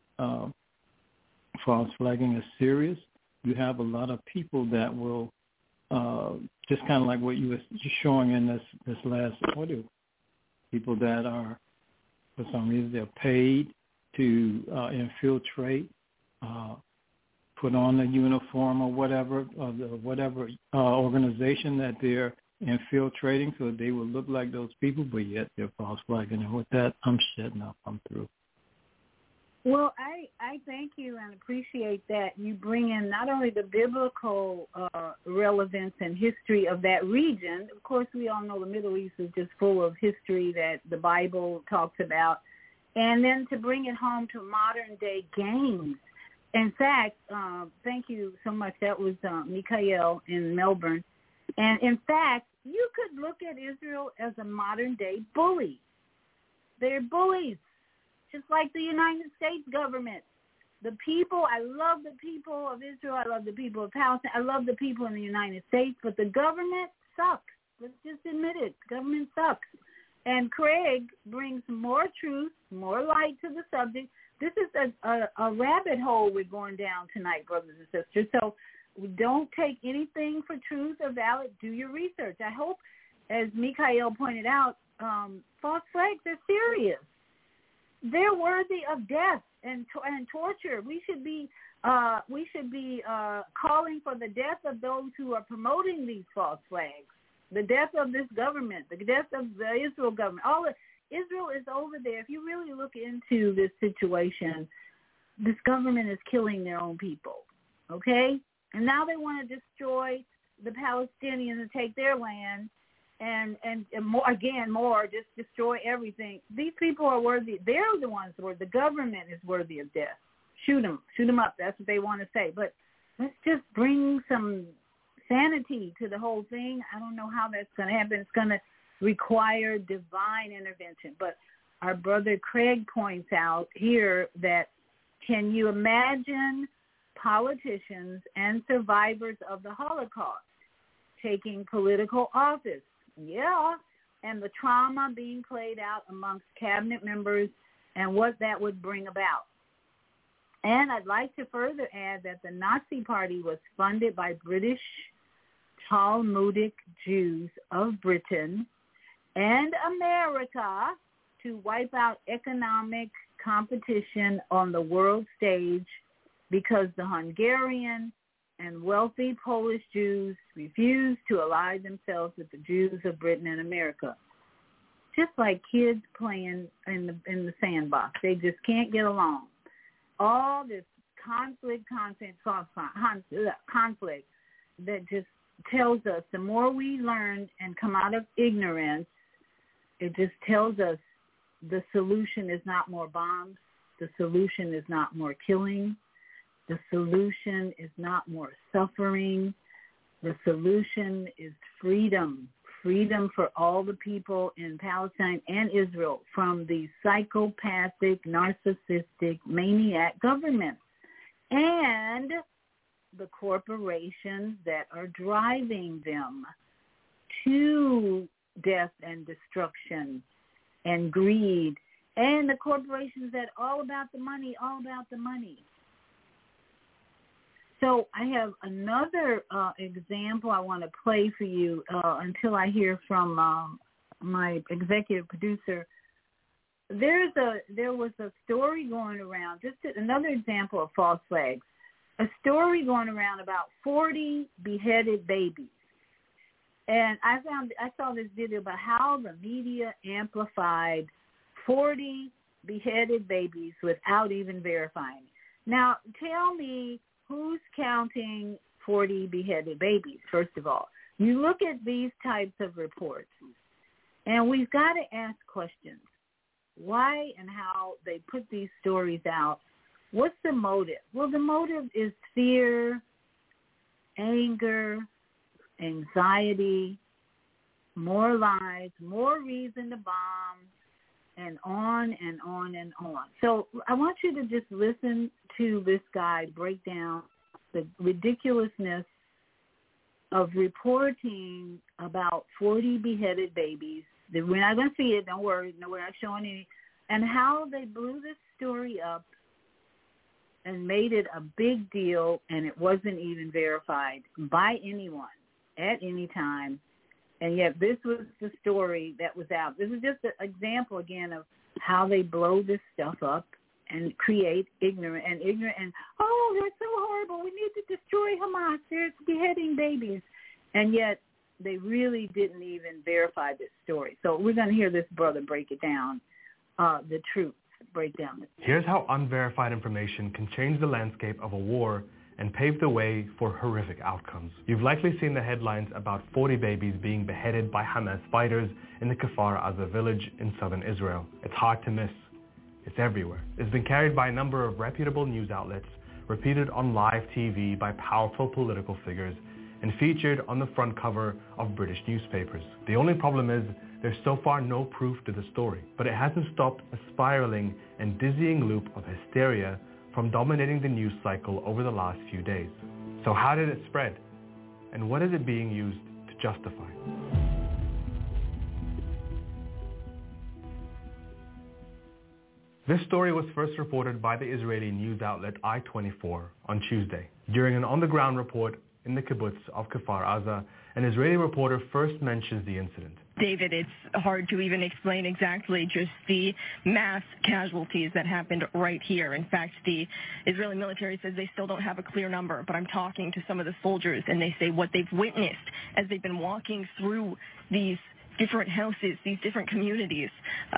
false flagging is serious. You have a lot of people that will just kind of like what you were showing in this last audio, people that are, for some reason, they're paid to infiltrate, put on a uniform or whatever, organization that they're infiltrating, so they will look like those people, but yet they're false flagging. And with that, I'm shutting up. I'm through. Well, I thank you and appreciate that you bring in not only the biblical relevance and history of that region. Of course, we all know the Middle East is just full of history that the Bible talks about, and then to bring it home to modern-day games. In fact, thank you so much. That was Mikhail in Melbourne. And in fact, you could look at Israel as a modern-day bully. They're bullies, just like the United States government. The people, I love the people of Israel. I love the people of Palestine. I love the people in the United States. But the government sucks. Let's just admit it. Government sucks. And Craig brings more truth, more light to the subject. This is a rabbit hole we're going down tonight, brothers and sisters. So don't take anything for truth or valid. Do your research. I hope, as Mikhail pointed out, false flags are serious. They're worthy of death and torture. We should be calling for the death of those who are promoting these false flags, the death of this government, the death of the Israel government. Israel is over there. If you really look into this situation, this government is killing their own people, okay? And now they want to destroy the Palestinians and take their land and more, just destroy everything. These people are worthy. They're the ones where the government is worthy of death. Shoot them up. That's what they want to say. But let's just bring some sanity to the whole thing. I don't know how that's going to happen. It's going to require divine intervention. But our brother Craig points out here that, can you imagine politicians and survivors of the Holocaust taking political office? Yeah, and the trauma being played out amongst cabinet members and what that would bring about. And I'd like to further add that the Nazi Party was funded by British Talmudic Jews of Britain and America to wipe out economic competition on the world stage because the Hungarian and wealthy Polish Jews refused to ally themselves with the Jews of Britain and America. Just like kids playing in the sandbox. They just can't get along. All this conflict that just tells us the more we learn and come out of ignorance, it just tells us the solution is not more bombs. The solution is not more killing. The solution is not more suffering. The solution is freedom. Freedom for all the people in Palestine and Israel from the psychopathic, narcissistic, maniac government and the corporations that are driving them to death and destruction and greed, and the corporations that all about the money. So I have another example I want to play for you until I hear from my executive producer. There was a story going around, just another example of false flags, a story going around about 40 beheaded babies. And I saw this video about how the media amplified 40 beheaded babies without even verifying. Now, tell me, who's counting 40 beheaded babies, first of all? You look at these types of reports, and we've got to ask questions. Why and how they put these stories out? What's the motive? Well, the motive is fear, anger, anxiety, more lies, more reason to bomb, and on and on and on. So I want you to just listen to this guy break down the ridiculousness of reporting about 40 beheaded babies. We're not going to see it, don't worry, no, we're not showing any, and how they blew this story up and made it a big deal, and it wasn't even verified by anyone at any time. And yet this was the story that was out. This is just an example, again, of how they blow this stuff up and create ignorant, and, oh, they're so horrible. We need to destroy Hamas. They're beheading babies. And yet they really didn't even verify this story. So we're going to hear this brother break it down, the truth, break down. Here's how unverified information can change the landscape of a war and pave the way for horrific outcomes. You've likely seen the headlines about 40 babies being beheaded by Hamas fighters in the Kfar Aza village in southern Israel. It's hard to miss. It's everywhere. It's been carried by a number of reputable news outlets, repeated on live TV by powerful political figures, and featured on the front cover of British newspapers. The only problem is there's so far no proof to the story, but it hasn't stopped a spiraling and dizzying loop of hysteria from dominating the news cycle over the last few days. So how did it spread? And what is it being used to justify? This story was first reported by the Israeli news outlet I-24 on Tuesday. During an on-the-ground report in the kibbutz of Kfar Aza, an Israeli reporter first mentions the incident. David, it's hard to even explain exactly just the mass casualties that happened right here. In fact, the Israeli military says they still don't have a clear number, but I'm talking to some of the soldiers, and they say what they've witnessed as they've been walking through these different houses, these different communities,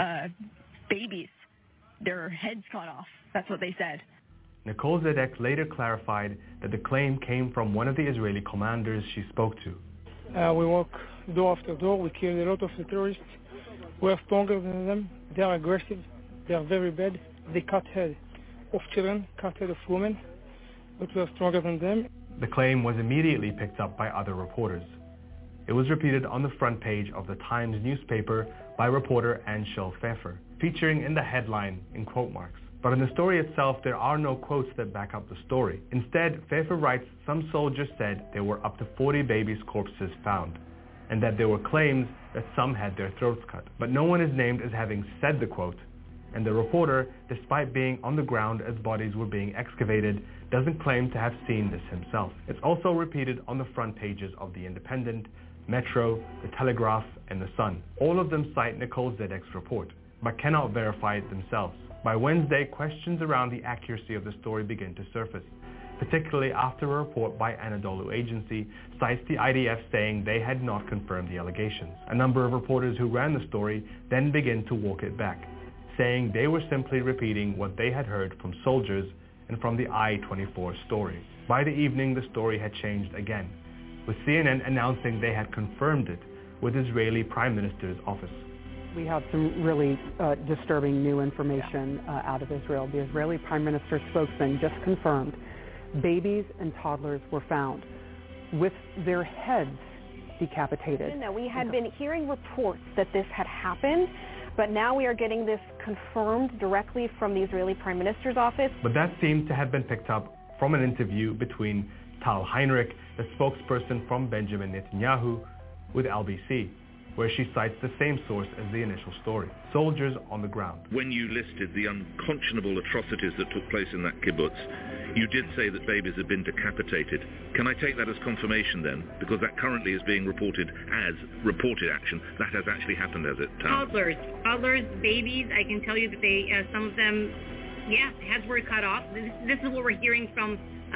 babies, their heads cut off. That's what they said. Nicole Zedek later clarified that the claim came from one of the Israeli commanders she spoke to. We walk door after door. We kill a lot of the terrorists. We are stronger than them. They are aggressive. They are very bad. They cut head of children, cut head of women, but we are stronger than them. The claim was immediately picked up by other reporters. It was repeated on the front page of the Times newspaper by reporter Anshel Pfeffer, featuring in the headline in quote marks. But in the story itself, there are no quotes that back up the story. Instead, Pfeffer writes some soldiers said there were up to 40 babies' corpses found, and that there were claims that some had their throats cut. But no one is named as having said the quote, and the reporter, despite being on the ground as bodies were being excavated, doesn't claim to have seen this himself. It's also repeated on the front pages of The Independent, Metro, The Telegraph, and The Sun. All of them cite Nicole Zedek's report, but cannot verify it themselves. By Wednesday, questions around the accuracy of the story begin to surface, particularly after a report by Anadolu Agency cites the IDF saying they had not confirmed the allegations. A number of reporters who ran the story then begin to walk it back, saying they were simply repeating what they had heard from soldiers and from the I-24 story. By the evening, the story had changed again, with CNN announcing they had confirmed it with Israeli Prime Minister's office. We have some really disturbing new information out of Israel. The Israeli Prime Minister's spokesman just confirmed babies and toddlers were found with their heads decapitated. No, we had been hearing reports that this had happened, but now we are getting this confirmed directly from the Israeli Prime Minister's office. But that seemed to have been picked up from an interview between Tal Heinrich, the spokesperson from Benjamin Netanyahu, with LBC, where she cites the same source as the initial story, soldiers on the ground. When you listed the unconscionable atrocities that took place in that kibbutz, you did say that babies had been decapitated. Can I take that as confirmation then? Because that currently is being reported as reported action. That has actually happened, has it? Toddlers, babies, I can tell you that they, some of them, heads were cut off. This is what we're hearing from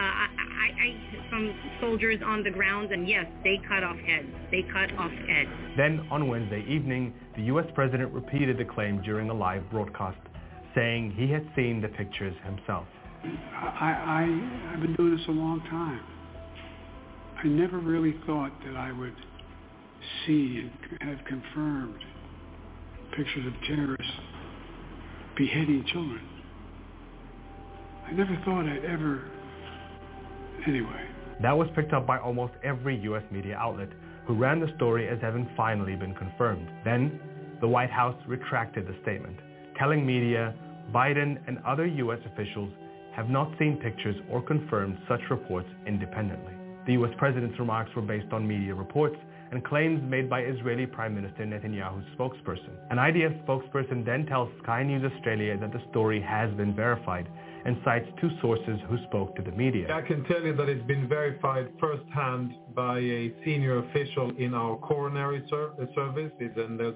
from soldiers on the ground, and yes, they cut off heads. They cut off heads. Then, on Wednesday evening, the U.S. president repeated the claim during a live broadcast, saying he had seen the pictures himself. I've been doing this a long time. I never really thought that I would see and have confirmed pictures of terrorists beheading children. I never thought I'd ever... Anyway. That was picked up by almost every U.S. media outlet, who ran the story as having finally been confirmed. Then, the White House retracted the statement, telling media Biden and other U.S. officials have not seen pictures or confirmed such reports independently. The U.S. president's remarks were based on media reports and claims made by Israeli Prime Minister Netanyahu's spokesperson. An IDF spokesperson then tells Sky News Australia that the story has been verified and cites two sources who spoke to the media. I can tell you that it's been verified firsthand by a senior official in our coronary service, and there's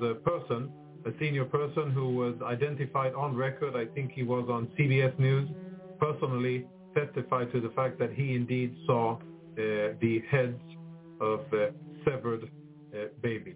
a senior person who was identified on record, I think he was on CBS News, personally testified to the fact that he indeed saw the heads of severed babies.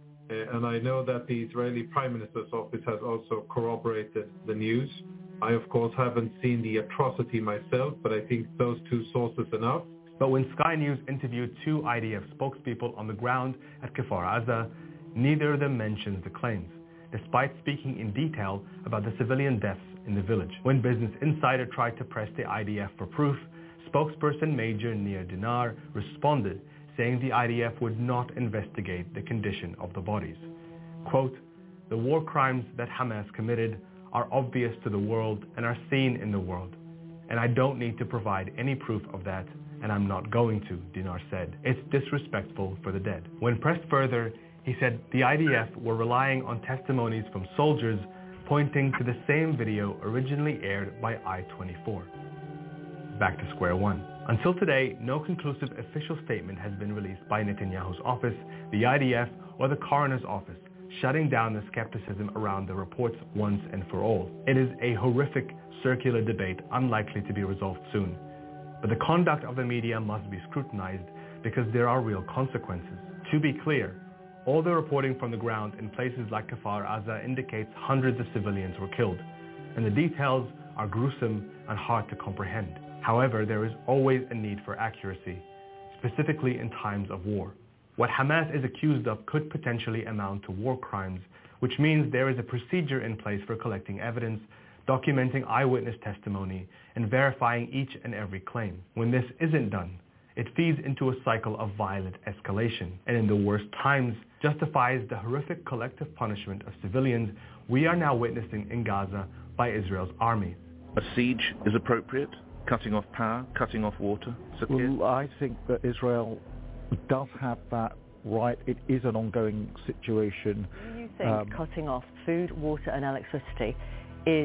And I know that the Israeli Prime Minister's office has also corroborated the news. I, of course, haven't seen the atrocity myself, but I think those two sources enough. But when Sky News interviewed two IDF spokespeople on the ground at Kfar Aza, neither of them mentions the claims, despite speaking in detail about the civilian deaths in the village. When Business Insider tried to press the IDF for proof, spokesperson Major Nir Dinar responded, saying the IDF would not investigate the condition of the bodies. Quote, "The war crimes that Hamas committed are obvious to the world and are seen in the world, and I don't need to provide any proof of that, and I'm not going to," Dinar said. "It's disrespectful for the dead." When pressed further, he said the IDF were relying on testimonies from soldiers pointing to the same video originally aired by I-24. Back to square one. Until today, no conclusive official statement has been released by Netanyahu's office, the IDF, or the coroner's office, shutting down the skepticism around the reports once and for all. It is a horrific circular debate unlikely to be resolved soon. But the conduct of the media must be scrutinized because there are real consequences. To be clear, all the reporting from the ground in places like Kfar Aza indicates hundreds of civilians were killed, and the details are gruesome and hard to comprehend. However, there is always a need for accuracy, specifically in times of war. What Hamas is accused of could potentially amount to war crimes, which means there is a procedure in place for collecting evidence, documenting eyewitness testimony, and verifying each and every claim. When this isn't done, it feeds into a cycle of violent escalation, and in the worst times, justifies the horrific collective punishment of civilians we are now witnessing in Gaza by Israel's army. A siege is appropriate? Cutting off power, cutting off water? Well, I think that Israel does have that right. It is an ongoing situation. Do you think cutting off food, water and electricity is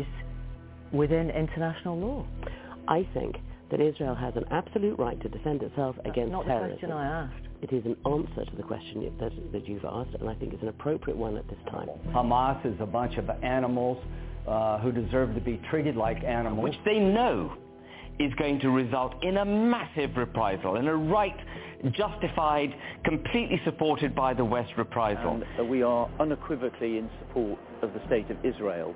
within international law? I think that Israel has an absolute right to defend itself against terrorism. That's not the question I asked. It is an answer to the question that you've asked, and I think it's an appropriate one at this time. Hamas is a bunch of animals who deserve to be treated like animals. Which they know is going to result in a massive reprisal, in a right, justified, completely supported by the West reprisal. And we are unequivocally in support of the state of Israel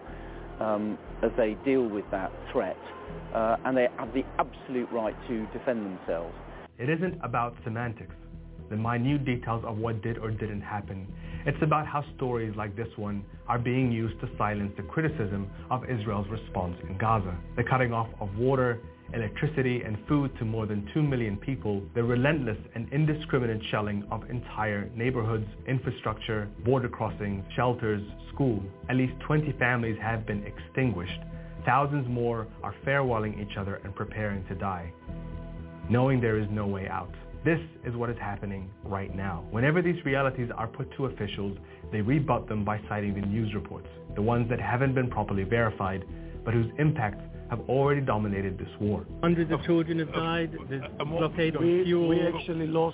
as they deal with that threat, and they have the absolute right to defend themselves. It isn't about semantics, the minute details of what did or didn't happen. It's about how stories like this one are being used to silence the criticism of Israel's response in Gaza. The cutting off of water, electricity and food to more than 2 million people, the relentless and indiscriminate shelling of entire neighborhoods, infrastructure, border crossings, shelters, schools. At least 20 families have been extinguished. Thousands more are farewelling each other and preparing to die, knowing there is no way out. This is what is happening right now. Whenever these realities are put to officials, they rebut them by citing the news reports, the ones that haven't been properly verified, but whose impacts have already dominated this war. Hundreds of children have died. There's blockade on fuel. We actually lost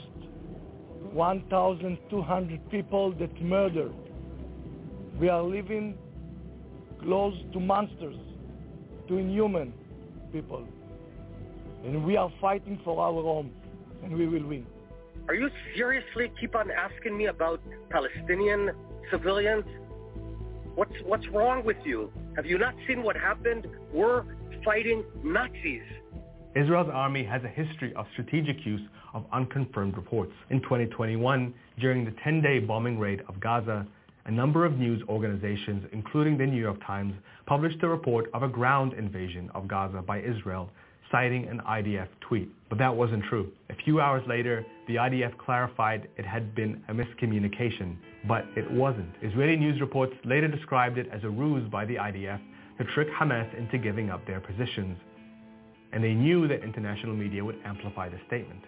1,200 people that murdered. We are living close to monsters, to inhuman people. And we are fighting for our home, and we will win. Are you seriously keep on asking me about Palestinian civilians? What's wrong with you? Have you not seen what happened? We're fighting Nazis. Israel's army has a history of strategic use of unconfirmed reports. In 2021, during the 10-day bombing raid of Gaza, a number of news organizations, including the New York Times, published a report of a ground invasion of Gaza by Israel, citing an IDF tweet. But that wasn't true. A few hours later, the IDF clarified it had been a miscommunication, but it wasn't. Israeli news reports later described it as a ruse by the IDF to trick Hamas into giving up their positions. And they knew that international media would amplify the statement.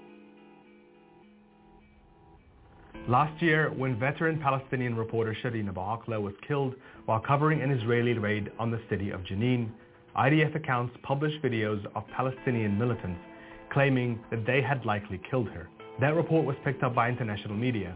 Last year, when veteran Palestinian reporter Shireen Abu Akleh was killed while covering an Israeli raid on the city of Jenin, IDF accounts published videos of Palestinian militants claiming that they had likely killed her. That report was picked up by international media.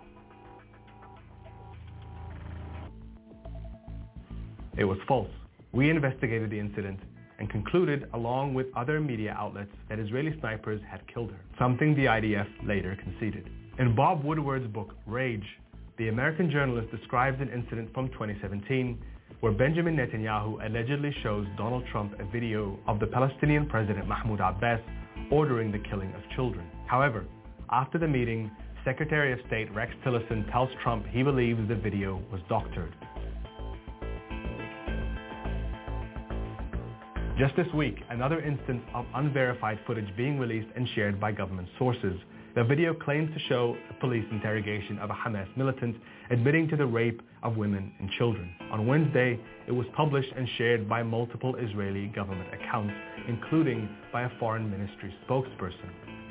It was false. We investigated the incident and concluded, along with other media outlets, that Israeli snipers had killed her, something the IDF later conceded. In Bob Woodward's book, Rage, the American journalist describes an incident from 2017 where Benjamin Netanyahu allegedly shows Donald Trump a video of the Palestinian president Mahmoud Abbas ordering the killing of children. However, after the meeting, Secretary of State Rex Tillerson tells Trump he believes the video was doctored. Just this week, another instance of unverified footage being released and shared by government sources. The video claims to show a police interrogation of a Hamas militant admitting to the rape of women and children. On Wednesday, it was published and shared by multiple Israeli government accounts, including by a foreign ministry spokesperson.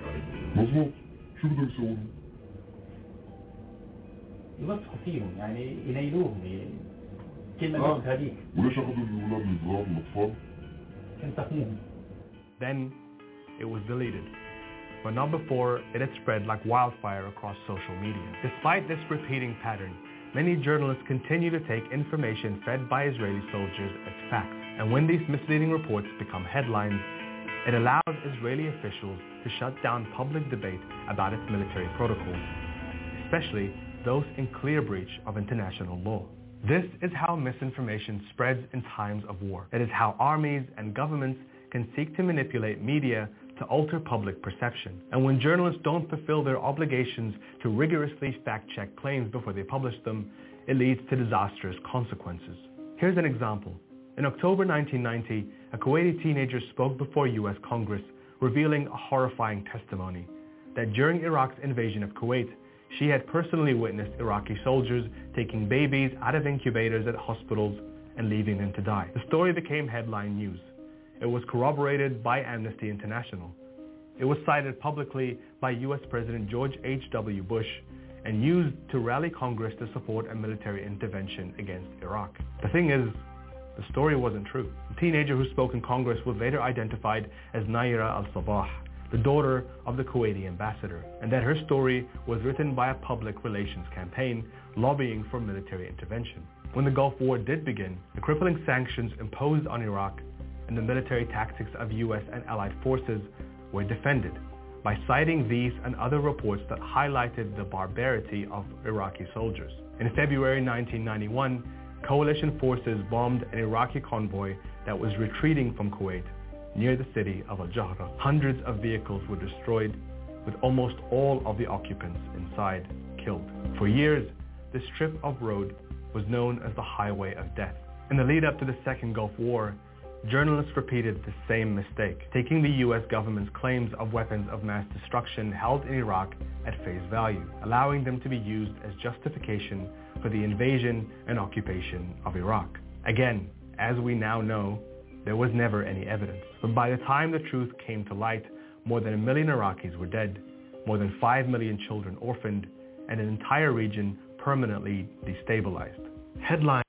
Then it was deleted, but not before it had spread like wildfire across social media. Despite this repeating pattern, many journalists continue to take information fed by Israeli soldiers as facts. And when these misleading reports become headlines, it allows Israeli officials to shut down public debate about its military protocols, especially those in clear breach of international law. This is how misinformation spreads in times of war. It is how armies and governments can seek to manipulate media to alter public perception. And when journalists don't fulfill their obligations to rigorously fact-check claims before they publish them, it leads to disastrous consequences. Here's an example. In October 1990, a Kuwaiti teenager spoke before U.S. Congress, revealing a horrifying testimony that during Iraq's invasion of Kuwait, she had personally witnessed Iraqi soldiers taking babies out of incubators at hospitals and leaving them to die. The story became headline news. It was corroborated by Amnesty International. It was cited publicly by U.S. President George H.W. Bush and used to rally Congress to support a military intervention against Iraq. The thing is, the story wasn't true. The teenager who spoke in Congress was later identified as Naira al-Sabah, the daughter of the Kuwaiti ambassador, and that her story was written by a public relations campaign lobbying for military intervention. When the Gulf War did begin, the crippling sanctions imposed on Iraq and the military tactics of U.S. and allied forces were defended by citing these and other reports that highlighted the barbarity of Iraqi soldiers. In February 1991, coalition forces bombed an Iraqi convoy that was retreating from Kuwait near the city of Al-Jahra. Hundreds of vehicles were destroyed, with almost all of the occupants inside killed. For years, this strip of road was known as the Highway of Death. In the lead up to the Second Gulf War, journalists repeated the same mistake, taking the U.S. government's claims of weapons of mass destruction held in Iraq at face value, allowing them to be used as justification for the invasion and occupation of Iraq. Again, as we now know, there was never any evidence. But by the time the truth came to light, more than 1 million Iraqis were dead, more than 5 million children orphaned, and an entire region permanently destabilized. Headline.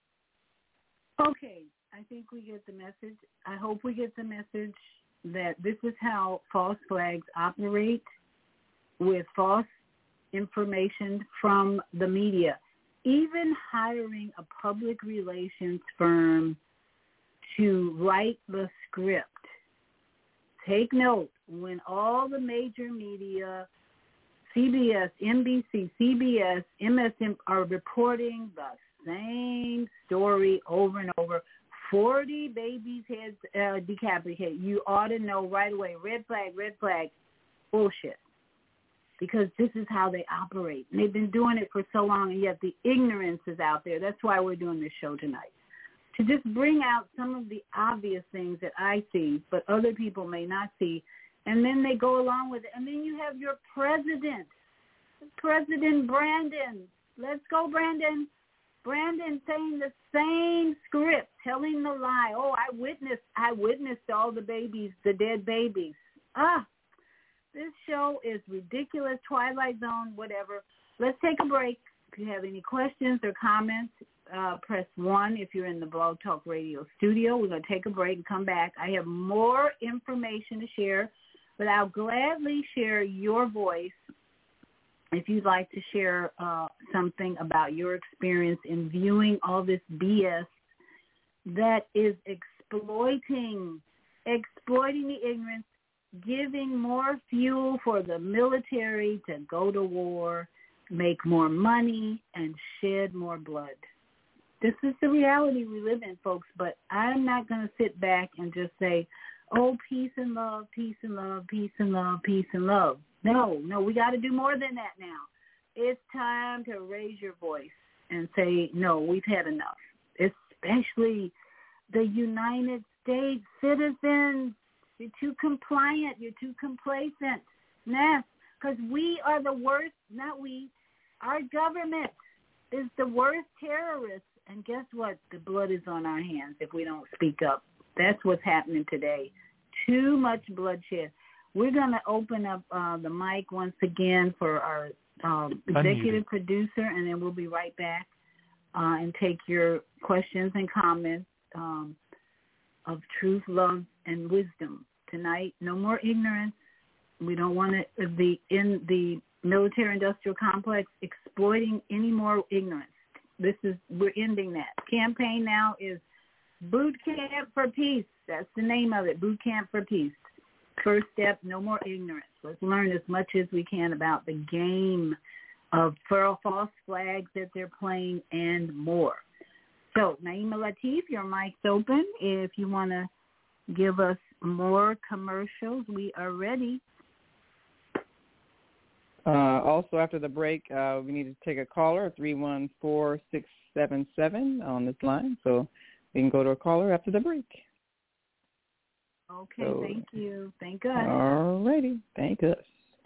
Okay, I think we get the message. I hope we get the message that this is how false flags operate, with false information from the media. Even hiring a public relations firm to write the script. Take note, when all the major media, CBS, NBC, CBS, MSN are reporting the same story over and over, 40 babies' heads decapitated, you ought to know right away, red flag, bullshit. Because this is how they operate. And they've been doing it for so long, and yet the ignorance is out there. That's why we're doing this show tonight, to just bring out some of the obvious things that I see, but other people may not see, and then they go along with it. And then you have your president, President Brandon. Let's go, Brandon. Brandon saying the same script, telling the lie. Oh, I witnessed all the babies, the dead babies. This show is ridiculous. Twilight Zone, whatever. Let's take a break. If you have any questions or comments, press 1 if you're in the Blog Talk Radio studio. We're going to take a break and come back. I have more information to share, but I'll gladly share your voice if you'd like to share something about your experience in viewing all this BS that is exploiting the ignorance, giving more fuel for the military to go to war, make more money, and shed more blood. This is the reality we live in, folks, but I'm not going to sit back and just say, oh, peace and love, peace and love, peace and love, peace and love. No, we got to do more than that now. It's time to raise your voice and say, no, we've had enough, especially the United States citizens. You're too compliant. You're too complacent. Nah, because we are the worst, not we, our government is the worst terrorists. And guess what? The blood is on our hands if we don't speak up. That's what's happening today. Too much bloodshed. We're going to open up the mic once again for our executive producer, and then we'll be right back and take your questions and comments of truth, love, and wisdom. Tonight, no more ignorance. We don't want to be in the military-industrial complex exploiting any more ignorance. We're ending that. Campaign now is Boot Camp for Peace. That's the name of it, Boot Camp for Peace. First step, no more ignorance. Let's learn as much as we can about the game of false flags that they're playing and more. So, Naima Latif, your mic's open. If you want to give us more commercials, we are ready. Also, after the break, we need to take a caller, 314-677 on this line. So we can go to a caller after the break. Okay, so, thank you. Thank God. All righty. Thank us.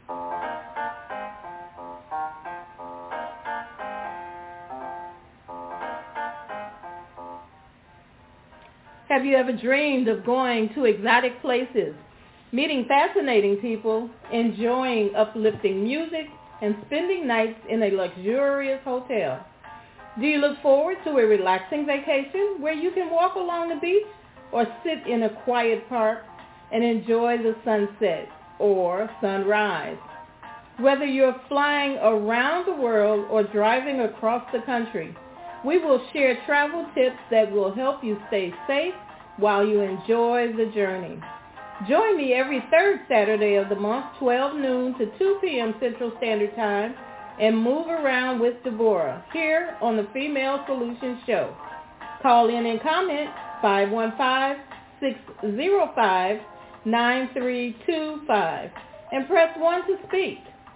Have you ever dreamed of going to exotic places, meeting fascinating people, enjoying uplifting music, and spending nights in a luxurious hotel? Do you look forward to a relaxing vacation where you can walk along the beach or sit in a quiet park and enjoy the sunset or sunrise? Whether you're flying around the world or driving across the country, we will share travel tips that will help you stay safe while you enjoy the journey. Join me every third Saturday of the month, 12 noon to 2 p.m. Central Standard Time, and move around with Deborah here on the Female Solutions Show. Call in and comment 515-605-9325 and press 1 to speak.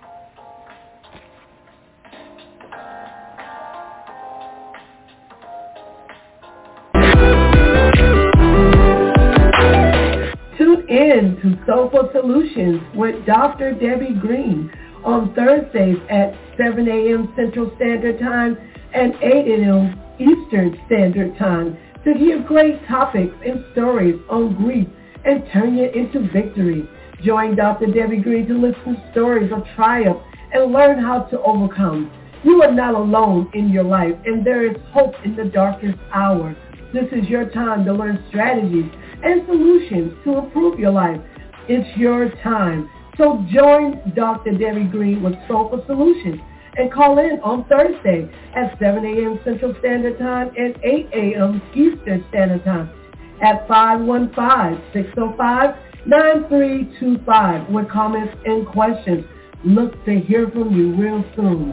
Tune in to Soulful Solutions with Dr. Debbie Green on Thursdays at 7 a.m. Central Standard Time and 8 a.m. Eastern Standard Time to hear great topics and stories on grief and turn it into victory. Join Dr. Debbie Green to listen to stories of triumph and learn how to overcome. You are not alone in your life, and there is hope in the darkest hour. This is your time to learn strategies and solutions to improve your life. It's your time. So join Dr. Debbie Green with Soulful Solutions and call in on Thursday at 7 a.m. Central Standard Time and 8 a.m. Eastern Standard Time at 515-605-9325 with comments and questions. Look to hear from you real soon.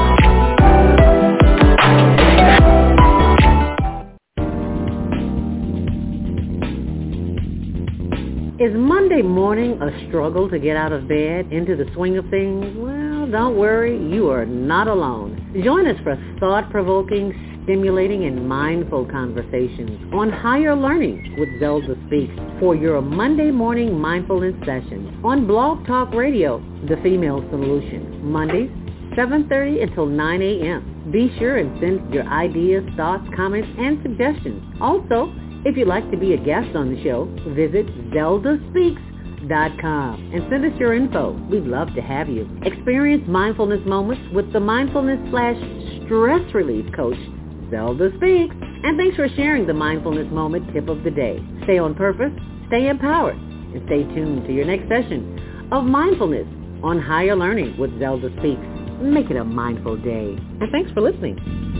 Is Monday morning a struggle to get out of bed, into the swing of things? Well, don't worry, you are not alone. Join us for thought-provoking, stimulating and mindful conversations on higher learning with Zelda Speaks for your Monday morning mindfulness sessions on Blog Talk Radio, The Female Solution, Mondays, 7:30 until 9 a.m. Be sure and send your ideas, thoughts, comments, and suggestions. Also, if you'd like to be a guest on the show, visit ZeldaSpeaks.com and send us your info. We'd love to have you. Experience mindfulness moments with the mindfulness/stress relief coach, Zelda Speaks. And thanks for sharing the mindfulness moment tip of the day. Stay on purpose, stay empowered, and stay tuned to your next session of Mindfulness on Higher Learning with Zelda Speaks. Make it a mindful day. And thanks for listening.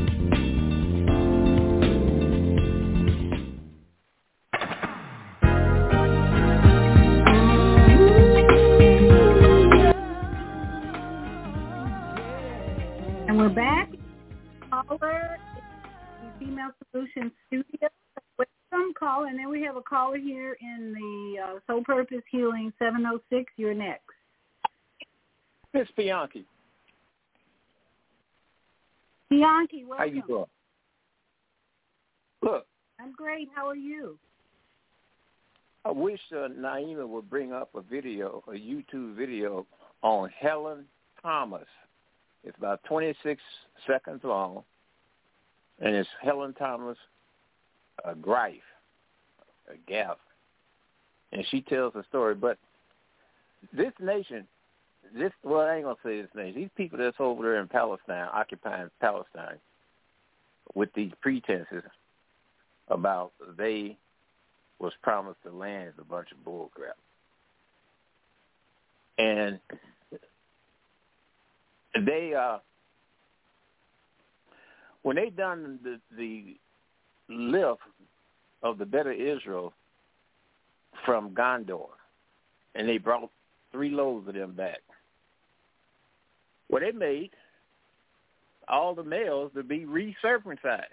And we're back. Caller, the Female Solutions Studio. With some call, and then we have a caller here in the Soul Purpose Healing 706. You're next. Miss Bianchi. Bianchi, welcome. How you doing? Look. I'm great. How are you? I wish Naima would bring up a YouTube video on Helen Thomas. It's about 26 seconds long, and it's Helen Thomas Gaff, and she tells a story. But this nation, I ain't gonna say this nation. These people that's over there in Palestine, occupying Palestine, with these pretenses about they was promised the land is a bunch of bull crap. And they, when they done the lift of the Better Israel from Gondor, and they brought 3 loads of them back. Well, they made all the males to be recircumcised.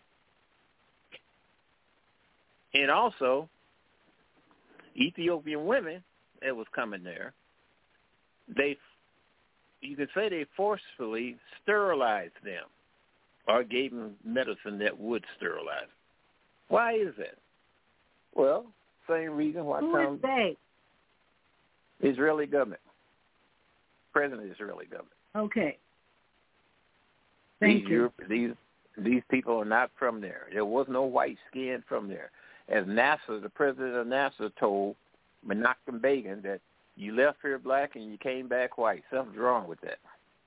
And also, Ethiopian women that was coming there, you could say they forcefully sterilized them or gave them medicine that would sterilize them. Why is that? Well, same reason why Who is they? Israeli government. President of the Israeli government. Okay. Thank you. These people are not from there. There was no white skin from there. As NASA, the president of NASA told Menachem Begin that you left here black and you came back white. Something's wrong with that.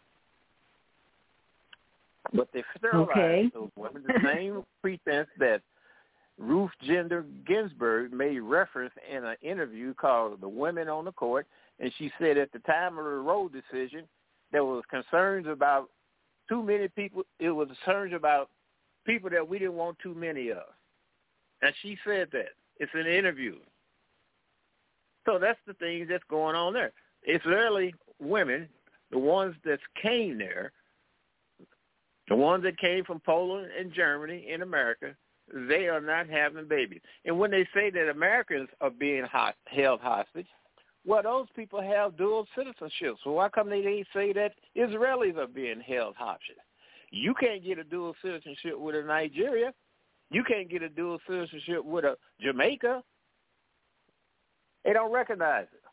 But they sterilized those women, the same pretense that Ruth Bader Ginsburg made reference in an interview called The Women on the Court, and she said at the time of the Roe decision, there was concerns about too many people. It was concerns about people that we didn't want too many of. And she said that. It's an interview. So that's the thing that's going on there. Israeli women, the ones that came there, the ones that came from Poland and Germany in America, they are not having babies. And when they say that Americans are being held hostage, well, those people have dual citizenship. So why come they didn't say that Israelis are being held hostage? You can't get a dual citizenship with a Nigeria. You can't get a dual citizenship with a Jamaica. They don't recognize it.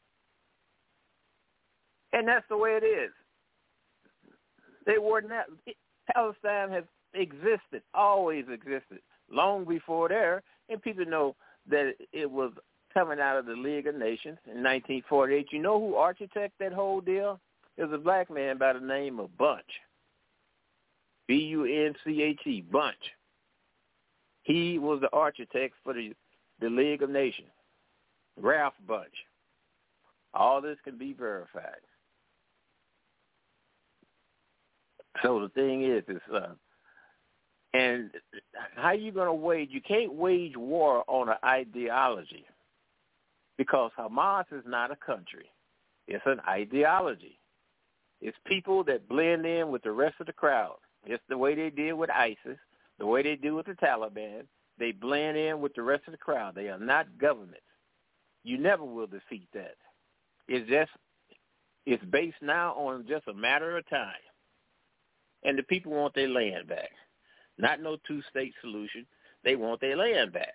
And that's the way it is. They were not. Palestine has existed, always existed, long before there, and people know that it was coming out of the League of Nations in 1948. You know who architected that whole deal? It was a black man by the name of Bunch, Bunche, Bunch. He was the architect for the League of Nations, Ralph Bunche. All this can be verified. So the thing is and how are you going to wage? You can't wage war on an ideology because Hamas is not a country. It's an ideology. It's people that blend in with the rest of the crowd. It's the way they did with ISIS, the way they do with the Taliban. They blend in with the rest of the crowd. They are not governments. You never will defeat that. It's based now on just a matter of time. And the people want their land back. Not no two-state solution. They want their land back.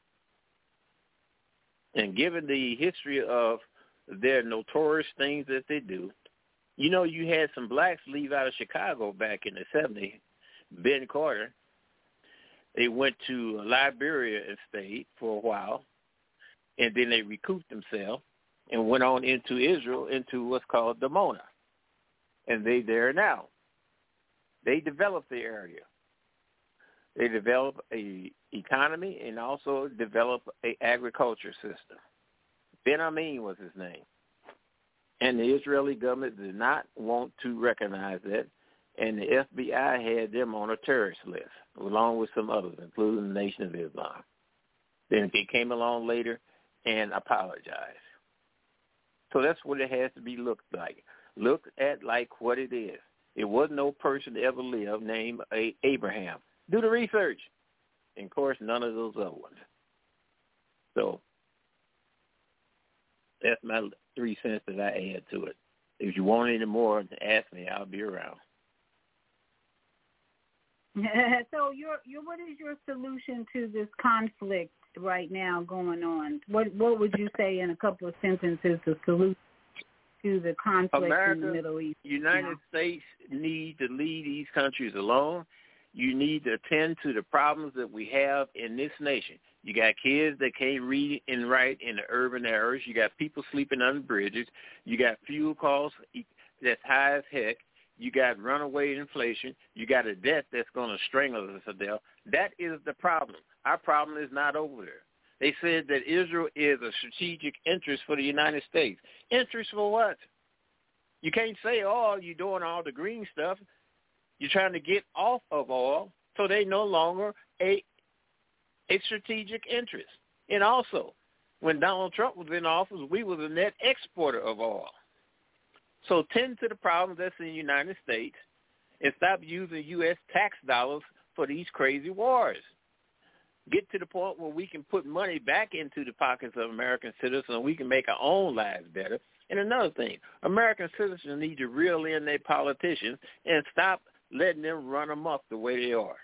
And given the history of their notorious things that they do, you know, you had some blacks leave out of Chicago back in the 70s. Ben Carter. They went to Liberia and stayed for a while, and then they recouped themselves and went on into Israel, into what's called Dimona. And they there now. They developed the area. They developed a economy and also developed a agriculture system. Ben Amin was his name. And the Israeli government did not want to recognize that, and the FBI had them on a terrorist list, along with some others, including the Nation of Islam. Then they came along later and apologized. So that's what it has to be looked like. Looked at like what it is. It wasn't no person that ever lived named Abraham. Do the research. And, of course, none of those other ones. So that's my 3 cents that I add to it. If you want any more, ask me. I'll be around. So what is your solution to this conflict right now going on? What would you say in a couple of sentences the solution to the conflict in the Middle East? United States need to leave these countries alone. You need to attend to the problems that we have in this nation. You got kids that can't read and write in the urban areas. You got people sleeping under bridges. You got fuel costs that's high as heck. You got runaway inflation. You got a debt that's going to strangle us to death. That is the problem. Our problem is not over there. They said that Israel is a strategic interest for the United States. Interest for what? You can't say, oh, you're doing all the green stuff. You're trying to get off of oil, so they no longer a strategic interest. And also, when Donald Trump was in office, we was a net exporter of oil. So tend to the problems that's in the United States and stop using U.S. tax dollars for these crazy wars. Get to the point where we can put money back into the pockets of American citizens and we can make our own lives better. And another thing, American citizens need to reel in their politicians and stop letting them run amok the way they are.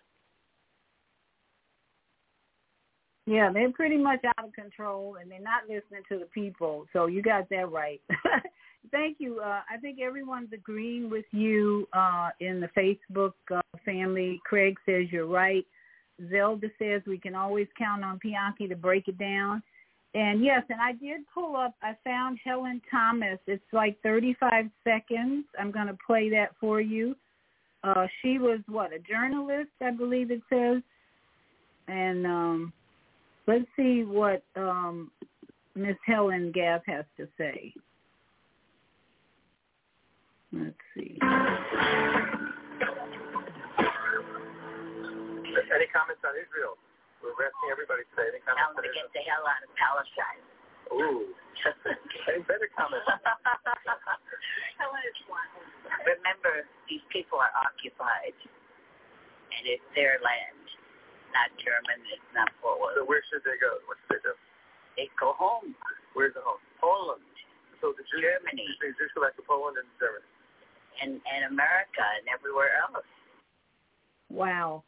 Yeah, they're pretty much out of control, and they're not listening to the people. So you got that right. Thank you. I think everyone's agreeing with you in the Facebook family. Craig says you're right. Zelda says we can always count on Bianchi to break it down. And, yes, and I did pull up, I found Helen Thomas. It's like 35 seconds. I'm going to play that for you. She was, a journalist, I believe it says. And let's see what Miss Helen Gaff has to say. Let's see. Any comments on Israel? We're asking everybody today. Any comments on Israel? Get the hell out of Palestine. Ooh. Any better comments? Remember, these people are occupied, and it's their land, not German, it's not Poland. So where should they go? What should they do? They go home. Where's the home? Poland. So the Jews, Germany. The Jews go back to Poland and Germany. And America and everywhere else. Wow.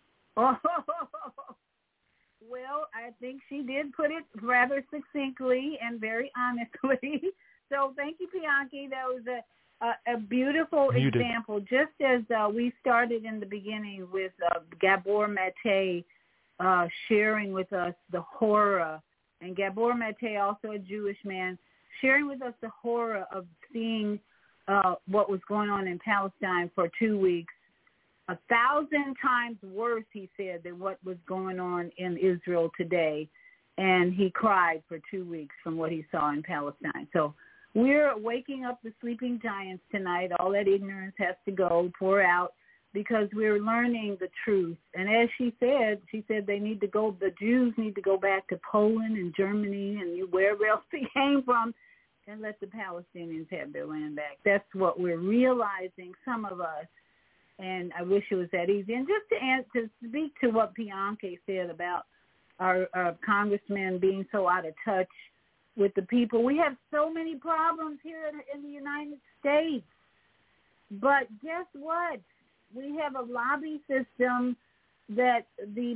Well, I think she did put it rather succinctly and very honestly. So thank you, Bianchi. That was a beautiful example. Just as we started in the beginning with Gabor Mate sharing with us the horror, and Gabor Mate, also a Jewish man, sharing with us the horror of seeing what was going on in Palestine for 2 weeks. 1,000 times worse, he said, than what was going on in Israel today. And he cried for 2 weeks from what he saw in Palestine. So we're waking up the sleeping giants tonight. All that ignorance has to go, pour out, because we're learning the truth. And as she said they need to go, the Jews need to go back to Poland and Germany and wherever else they came from and let the Palestinians have their land back. That's what we're realizing, some of us. And I wish it was that easy. And just to speak to what Bianchi said about our congressmen being so out of touch with the people, we have so many problems here in the United States. But guess what? We have a lobby system that the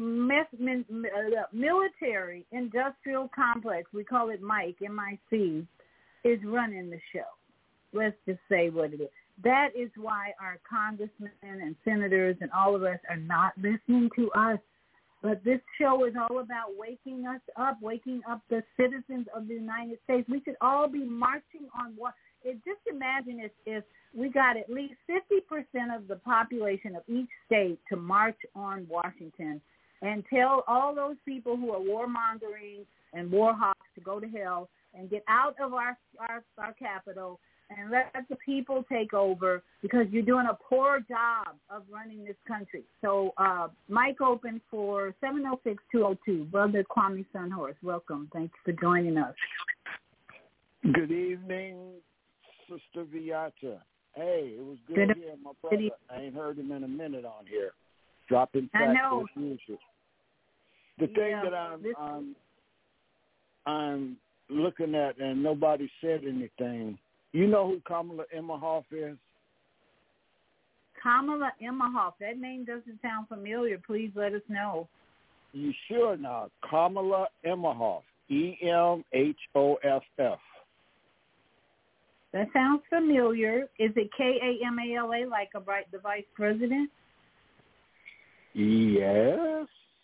military industrial complex, we call it MIC, M-I-C, is running the show. Let's just say what it is. That is why our congressmen and senators and all of us are not listening to us. But this show is all about waking us up, waking up the citizens of the United States. We should all be marching on what. Just imagine if we got at least 50% of the population of each state to march on Washington and tell all those people who are warmongering and war hawks to go to hell and get out of our capital and let the people take over, because you're doing a poor job of running this country. So mic open for 706-202. Brother Kwame Sunhorse, welcome. Thanks for joining us. Good evening, Sister Viata. Hey, it was good to hear my brother. I ain't heard him in a minute on here. Dropping facts as usual. The thing that I'm looking at, and nobody said anything, you know who Kamala Emmerhoff is? Kamala Emmerhoff. That name doesn't sound familiar. Please let us know. You sure not? Kamala Emmerhoff. E-M-H-O-F-F. That sounds familiar. Is it Kamala, like the vice president? Yes.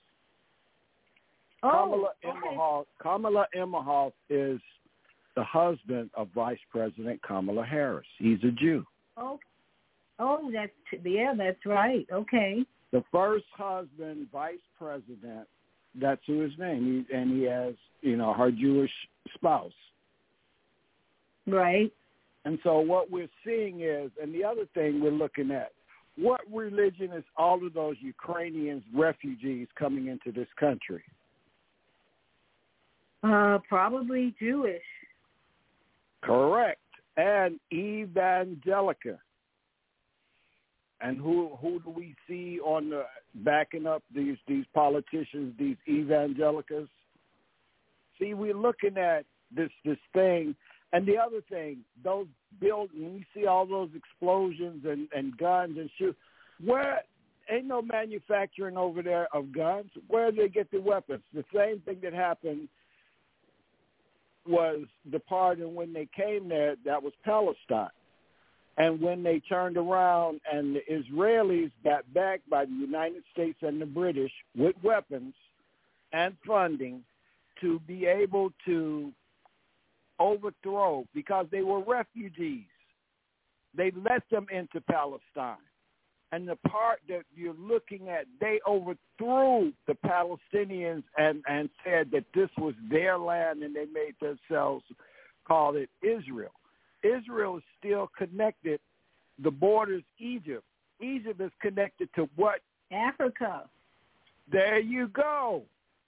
Oh, Kamala Emmerhoff is the husband of Vice President Kamala Harris. He's a Jew. Oh, that's right. Okay. The first husband, Vice President, that's who his name. He has, her Jewish spouse. Right. And so what we're seeing is, and the other thing we're looking at, what religion is all of those Ukrainians, refugees coming into this country? Probably Jewish. Correct. And Evangelica. And who do we see on the backing up these politicians, these Evangelicas? See, we're looking at this thing. And the other thing, those buildings, when you see all those explosions and guns and shoots, where ain't no manufacturing over there of guns. Where do they get the weapons? The same thing that happened was the part in when they came there, that was Palestine. And when they turned around and the Israelis got backed by the United States and the British with weapons and funding to be able to overthrow, because they were refugees, they let them into Palestine. And the part that you're looking at, they overthrew the Palestinians and said that this was their land, and they made themselves call it Israel. Israel is still connected. The border's Egypt. Egypt is connected to what? Africa. There you go.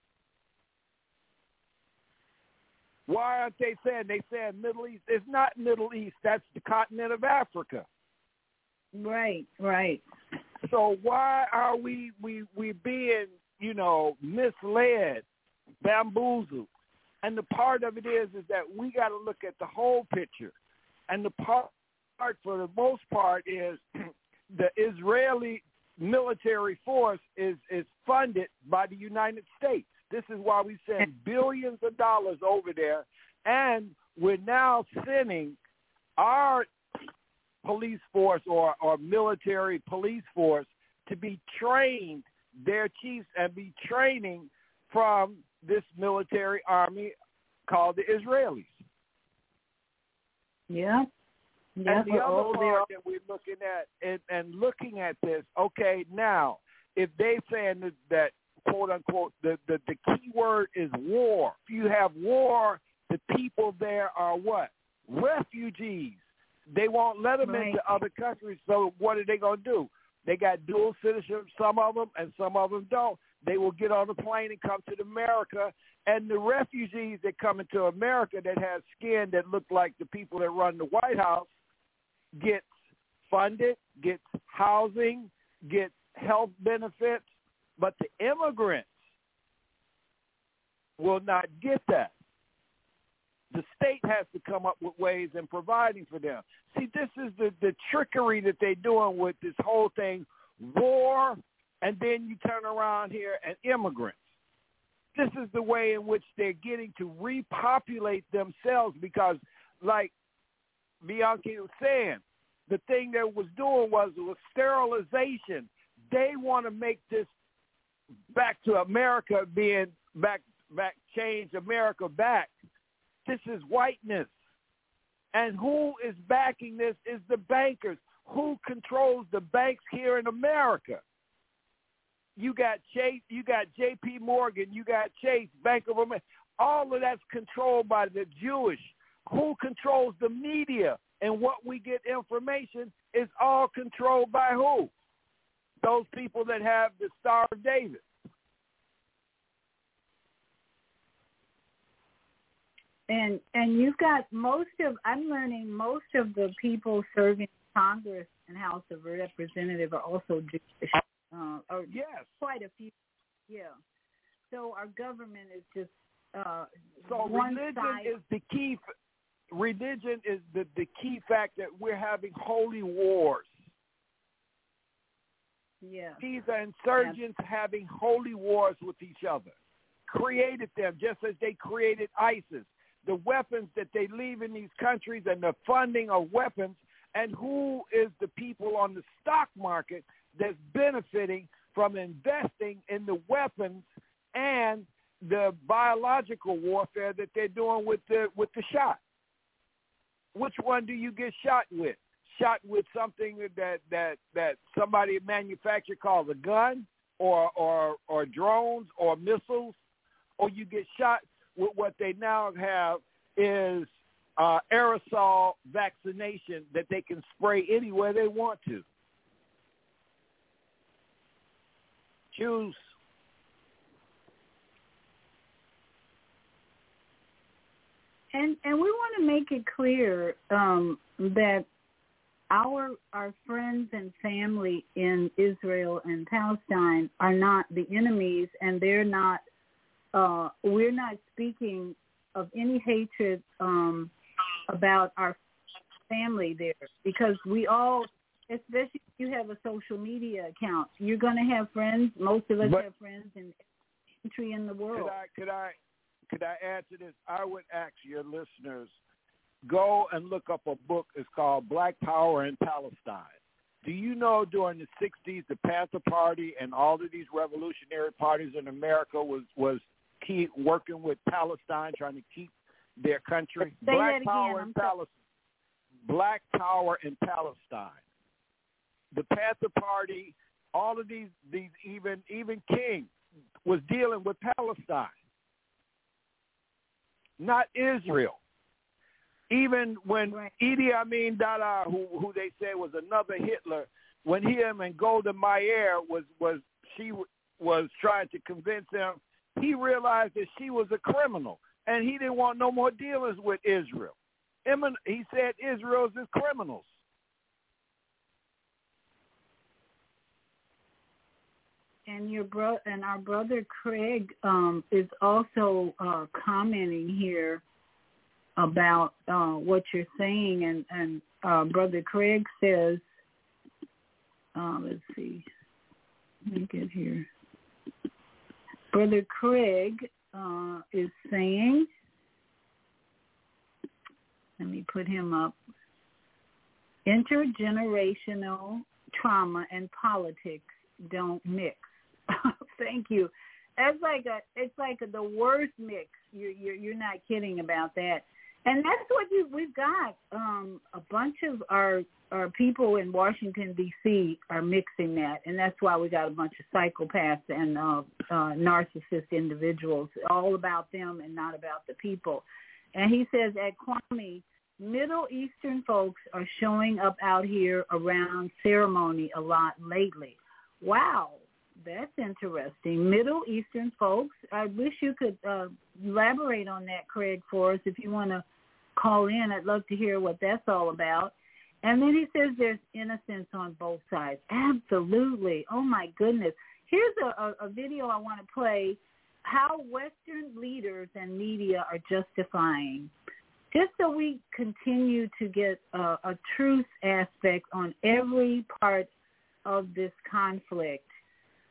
Why aren't they saying? They said Middle East. It's not Middle East. That's the continent of Africa. Right. So why are we being, misled, bamboozled? And the part of it is that we got to look at the whole picture. And the part, for the most part, is the Israeli military force is funded by the United States. This is why we send billions of dollars over there, and we're now sending our police force or military police force to be trained, their chiefs, and be training from this military army called the Israelis. Yeah. And the other part that we're looking at, and looking at this, okay, now, if they saying that quote unquote, the key word is war. If you have war, the people there are what? Refugees. They won't let them into other countries, so what are they going to do? They got dual citizenship, some of them, and some of them don't. They will get on a plane and come to America, and the refugees that come into America that have skin that look like the people that run the White House gets funded, gets housing, gets health benefits, but the immigrants will not get that. The state has to come up with ways in providing for them. See, this is the trickery that they're doing with this whole thing, war and then you turn around here and immigrants. This is the way in which they're getting to repopulate themselves because, like Bianchi was saying, the thing they was doing was sterilization. They want to make this back to America being back, change America back. This is whiteness. And who is backing this is the bankers. Who controls the banks here in America? You got Chase, you got J.P. Morgan, you got Chase, Bank of America. All of that's controlled by the Jewish. Who controls the media and what we get information is all controlled by who? Those people that have the Star of David. And you've got I'm learning most of the people serving Congress and House of Representatives are also Jewish. Yes. Quite a few. Yeah. So our government is just so one religion side. is the key. Religion is the key fact that we're having holy wars. Yeah. These are insurgents having holy wars with each other. Created them just as they created ISIS. The weapons that they leave in these countries and the funding of weapons, and who is the people on the stock market that's benefiting from investing in the weapons and the biological warfare that they're doing with the shot. Which one do you get shot with? Shot with something that somebody manufactured called a gun or drones or missiles, or you get shot with what they now have is aerosol vaccination that they can spray anywhere they want to. Choose. And we want to make it clear that our friends and family in Israel and Palestine are not the enemies, and they're not. We're not speaking of any hatred about our family there, because we all, especially if you have a social media account, you're going to have friends. Most of us have friends in every country in the world. Could I add to this? I would ask your listeners, go and look up a book. It's called Black Power in Palestine. Do you know during the 60s, the Panther Party and all of these revolutionary parties in America was working with Palestine, trying to keep their country? Black Power in Palestine. Black Power in Palestine. The Panther Party, all of these even King was dealing with Palestine, not Israel. Even when Idi Amin Dada, who they say was another Hitler, when him and Golda Meir was trying to convince him, he realized that she was a criminal, and he didn't want no more dealings with Israel. He said Israel's is criminals. And our brother Craig is also commenting here about what you're saying, and Brother Craig says, let's see, let me get here. Brother Craig is saying, let me put him up, intergenerational trauma and politics don't mix. Thank you. It's like the worst mix. You're not kidding about that. And that's what we've got. A bunch of our people in Washington, D.C. are mixing that, and that's why we got a bunch of psychopaths and narcissist individuals, all about them and not about the people. And he says at Kwame, Middle Eastern folks are showing up out here around ceremony a lot lately. Wow, that's interesting. Middle Eastern folks. I wish you could elaborate on that, Craig, for us. If you want to call in, I'd love to hear what that's all about. And then he says there's innocence on both sides. Absolutely. Oh, my goodness. Here's a video I want to play, how Western leaders and media are justifying, just so we continue to get a truth aspect on every part of this conflict.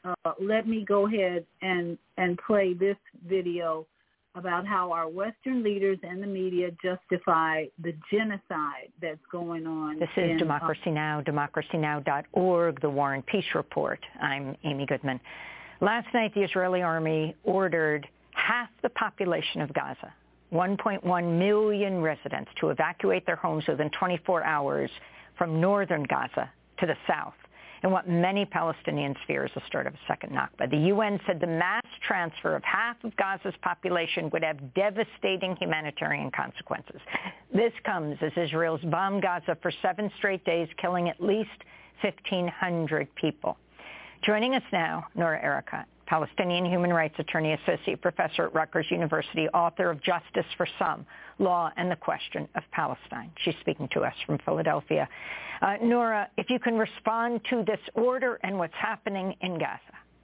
let me go ahead and play this video about how our Western leaders and the media justify the genocide that's going on. This is Democracy Now!, democracynow.org, the War and Peace Report. I'm Amy Goodman. Last night, the Israeli army ordered half the population of Gaza, 1.1 million residents, to evacuate their homes within 24 hours from northern Gaza to the south, in what many Palestinians fear is the start of a second Nakba. The UN said the mass transfer of half of Gaza's population would have devastating humanitarian consequences. This comes as Israel's bombed Gaza for 7 straight days, killing at least 1,500 people. Joining us now, Noura Erakat, Palestinian human rights attorney, associate professor at Rutgers University, author of Justice for Some, Law and the Question of Palestine. She's speaking to us from Philadelphia. Noura, if you can respond to this order and what's happening in Gaza.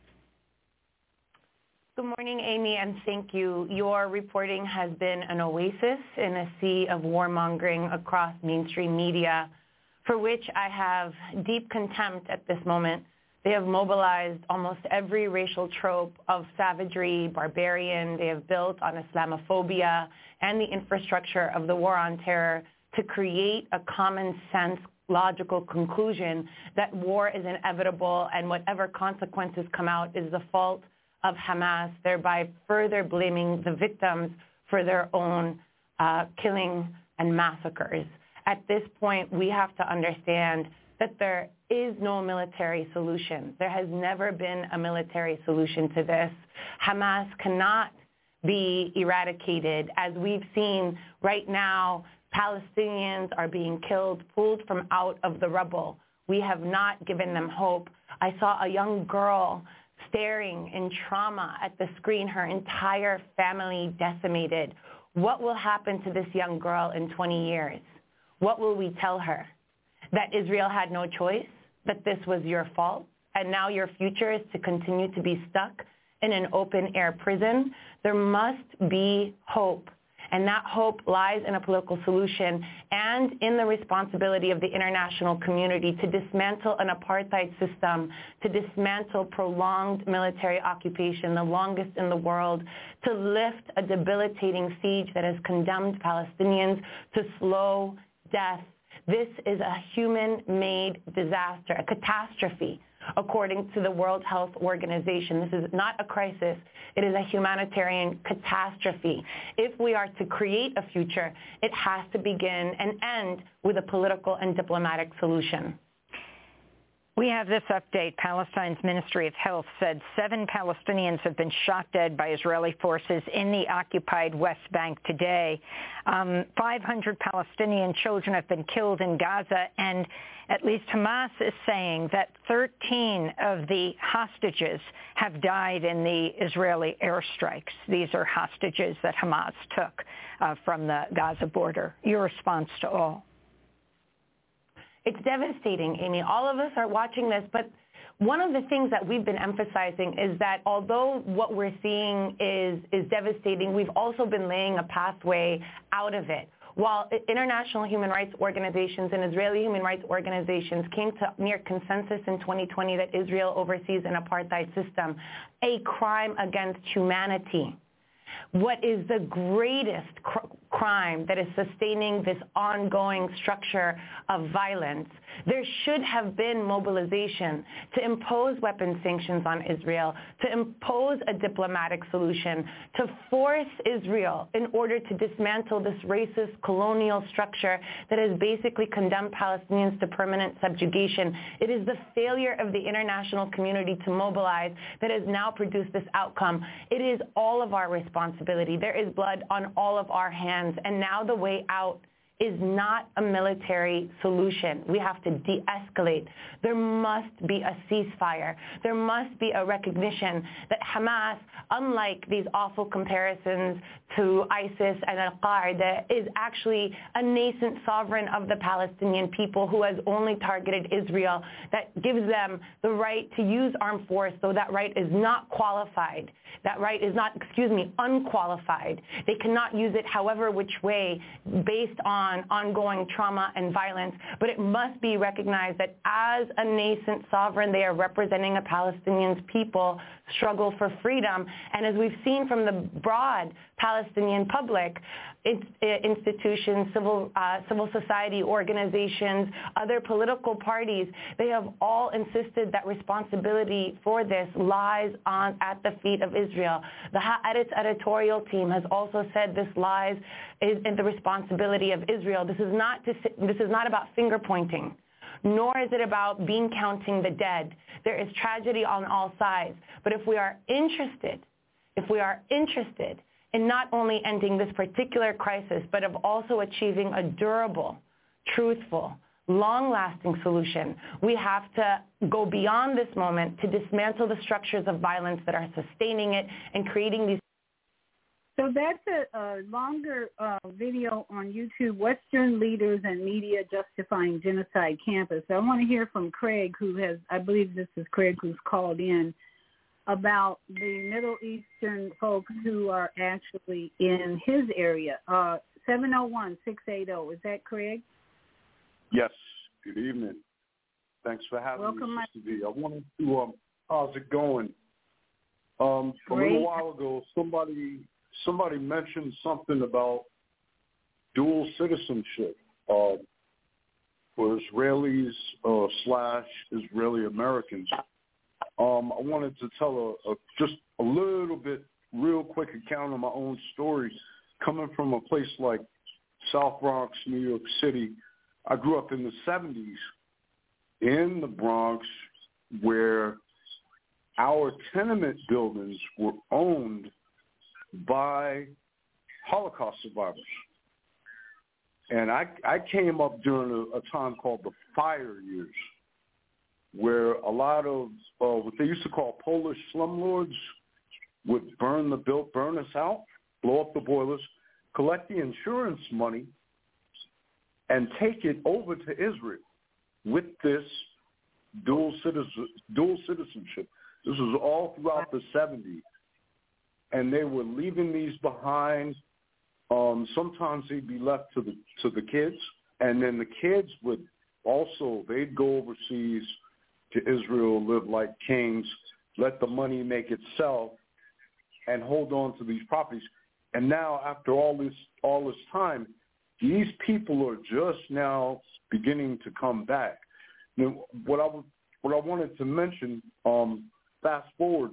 Good morning, Amy, and thank you. Your reporting has been an oasis in a sea of warmongering across mainstream media, for which I have deep contempt at this moment. They have mobilized almost every racial trope of savagery, barbarian. They have built on Islamophobia and the infrastructure of the war on terror to create a common sense, logical conclusion that war is inevitable and whatever consequences come out is the fault of Hamas, thereby further blaming the victims for their own killing and massacres. At this point, we have to understand that there is no military solution. There has never been a military solution to this. Hamas cannot be eradicated. As we've seen right now, Palestinians are being killed, pulled from out of the rubble. We have not given them hope. I saw a young girl staring in trauma at the screen, her entire family decimated. What will happen to this young girl in 20 years? What will we tell her? That Israel had no choice, that this was your fault, and now your future is to continue to be stuck in an open-air prison? There must be hope, and that hope lies in a political solution and in the responsibility of the international community to dismantle an apartheid system, to dismantle prolonged military occupation, the longest in the world, to lift a debilitating siege that has condemned Palestinians to slow death. This is a human-made disaster, a catastrophe, according to the World Health Organization. This is not a crisis. It is a humanitarian catastrophe. If we are to create a future, it has to begin and end with a political and diplomatic solution. We have this update. Palestine's Ministry of Health said 7 Palestinians have been shot dead by Israeli forces in the occupied West Bank today. 500 Palestinian children have been killed in Gaza, and at least Hamas is saying that 13 of the hostages have died in the Israeli airstrikes. These are hostages that Hamas took from the Gaza border. Your response to all? It's devastating, Amy. All of us are watching this, but one of the things that we've been emphasizing is that although what we're seeing is devastating, we've also been laying a pathway out of it. While international human rights organizations and Israeli human rights organizations came to near consensus in 2020 that Israel oversees an apartheid system, a crime against humanity, what is the greatest crime that is sustaining this ongoing structure of violence? There should have been mobilization to impose weapons sanctions on Israel, to impose a diplomatic solution, to force Israel in order to dismantle this racist colonial structure that has basically condemned Palestinians to permanent subjugation. It is the failure of the international community to mobilize that has now produced this outcome. It is all of our responsibility. There is blood on all of our hands, and now the way out is not a military solution. We have to de-escalate. There must be a ceasefire. There must be a recognition that Hamas, unlike these awful comparisons to ISIS and Al-Qaeda, is actually a nascent sovereign of the Palestinian people who has only targeted Israel, that gives them the right to use armed force, though that right is not qualified. That right is not, unqualified. They cannot use it however which way based on on ongoing trauma and violence, but it must be recognized that as a nascent sovereign, they are representing a Palestinian people struggle for freedom. And as we've seen from the broad Palestinian public, institutions, civil society organizations, other political parties, they have all insisted that responsibility for this lies at the feet of Israel. The Haaretz editorial team has also said this lies in the responsibility of Israel. This is not about finger pointing, nor is it about bean counting the dead. There is tragedy on all sides. But if we are interested in not only ending this particular crisis, but of also achieving a durable, truthful, long-lasting solution, we have to go beyond this moment to dismantle the structures of violence that are sustaining it and creating these. So that's a longer video on YouTube, Western Leaders and Media Justifying Genocide Campus. I want to hear from Craig, I believe this is Craig who's called in, about the Middle Eastern folks who are actually in his area. 701-680, is that Craig? Yes, good evening. Thanks for having me, Sister V. I wanted to, how's it going? A little while ago, somebody mentioned something about dual citizenship for Israelis / Israeli Americans. I wanted to tell just a little bit, real quick account of my own story. Coming from a place like South Bronx, New York City, I grew up in the 70s in the Bronx, where our tenement buildings were owned by Holocaust survivors. And I came up during a time called the fire years, where a lot of what they used to call Polish slumlords would burn us out, blow up the boilers, collect the insurance money, and take it over to Israel with this dual citizenship. This was all throughout the 70s. And they were leaving these behind. Sometimes they'd be left to the kids. And then the kids they'd go overseas to Israel, live like kings, let the money make itself, and hold on to these properties. And now, after all this time, these people are just now beginning to come back. Now, what I wanted to mention, fast forward,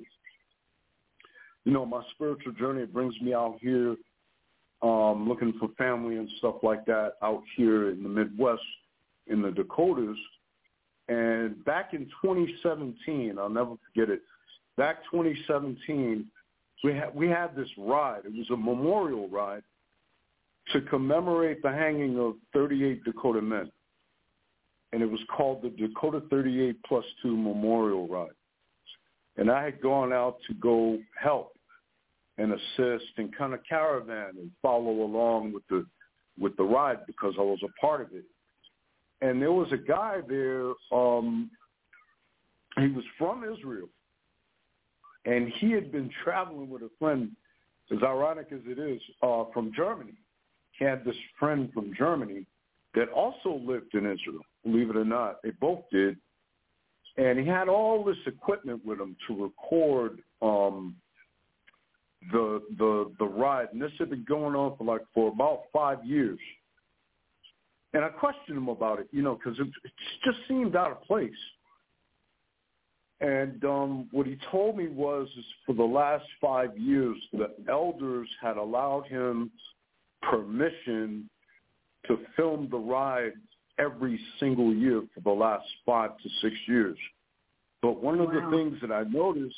my spiritual journey brings me out here, looking for family and stuff like that out here in the Midwest, in the Dakotas. And back in 2017, I'll never forget it. Back 2017, we had this ride. It was a memorial ride to commemorate the hanging of 38 Dakota men. And it was called the Dakota 38+2 Memorial Ride. And I had gone out to go help and assist and kind of caravan and follow along with the ride because I was a part of it. And there was a guy there, he was from Israel, and he had been traveling with a friend, as ironic as it is, from Germany. He had this friend from Germany that also lived in Israel, believe it or not. They both did. And he had all this equipment with him to record the ride. And this had been going on for about 5 years. And I questioned him about it, because it just seemed out of place. And what he told me is for the last 5 years, the elders had allowed him permission to film the ride every single year for the last 5 to 6 years. But one of the things that I noticed,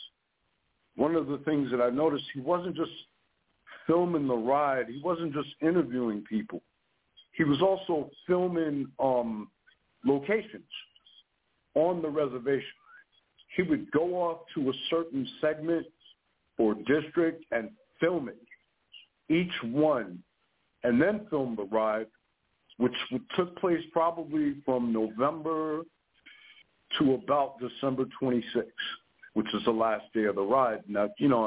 he wasn't just filming the ride. He wasn't just interviewing people. He was also filming locations on the reservation. He would go off to a certain segment or district and film it, each one, and then film the ride, which took place probably from November to about December 26th, which is the last day of the ride. Now, I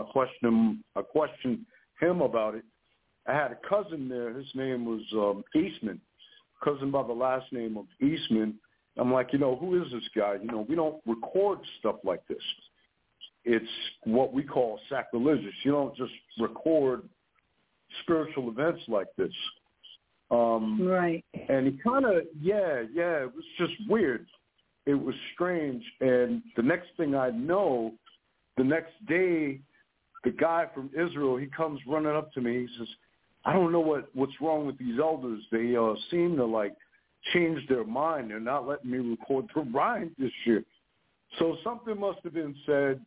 questioned him about it. I had a cousin there. His name was Eastman. cousin by the last name of Eastman. I'm like, who is this guy? We don't record stuff like this. It's what we call sacrilegious. You don't just record spiritual events like this. Right. And he kind of, it was just weird. It was strange. And the next thing I know, the next day, the guy from Israel, he comes running up to me. He says, I don't know what's wrong with these elders. They seem to, change their mind. They're not letting me record the ride this year. So something must have been said.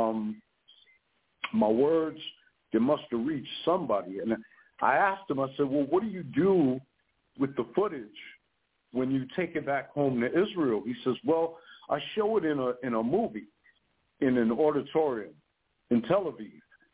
My words, they must have reached somebody. And I asked him, I said, well, what do you do with the footage when you take it back home to Israel? He says, well, I show it in a movie, in an auditorium in Tel Aviv.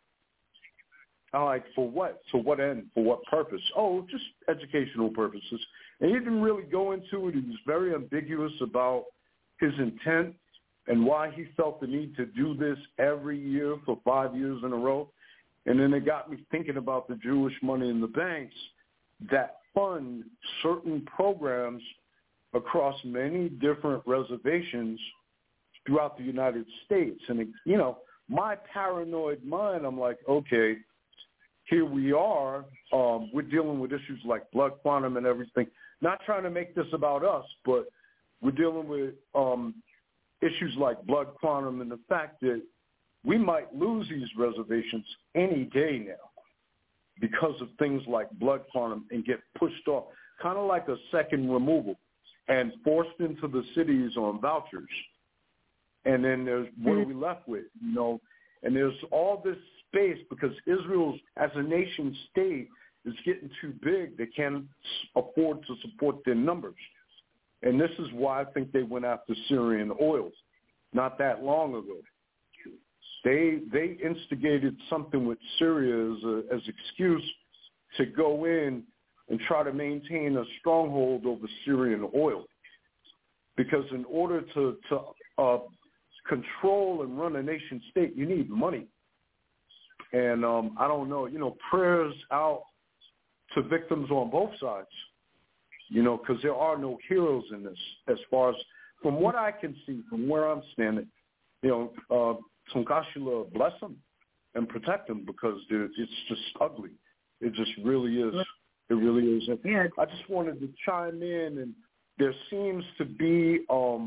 I'm like, for what? To what end? For what purpose? Oh, just educational purposes. And he didn't really go into it. He was very ambiguous about his intent and why he felt the need to do this every year for 5 years in a row. And then it got me thinking about the Jewish money in the banks that fund certain programs across many different reservations throughout the United States. And, my paranoid mind, I'm like, okay, here we are. We're dealing with issues like blood quantum and everything. Not trying to make this about us, but we're dealing with issues like blood quantum and the fact that we might lose these reservations any day now because of things like blood quantum and get pushed off, kind of like a second removal and forced into the cities on vouchers. And then there's what are we left with, And there's all this space because Israel, as a nation state, is getting too big. They can't afford to support their numbers. And this is why I think they went after Syrian oil not that long ago. They instigated something with Syria as excuse to go in and try to maintain a stronghold over Syrian oil. Because in order to control and run a nation state, you need money. And I don't know, prayers out to victims on both sides, because there are no heroes in this as far as, from what I can see, from where I'm standing, Tzimkashila bless them and protect them because it's just ugly. It just really is. It really is. Yeah. I just wanted to chime in, and there seems to be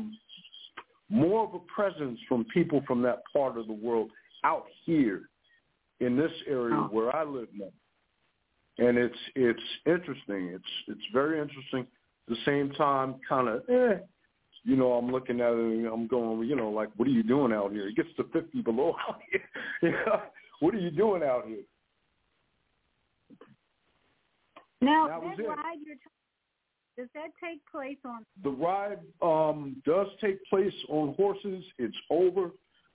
more of a presence from people from that part of the world out here in this area where I live now. And it's interesting. It's very interesting. At the same time, kind of, I'm looking at it and I'm going, like, what are you doing out here? It gets to 50 below out here. What are you doing out here? Now that ride does that take place on? The ride does take place on horses. It's over.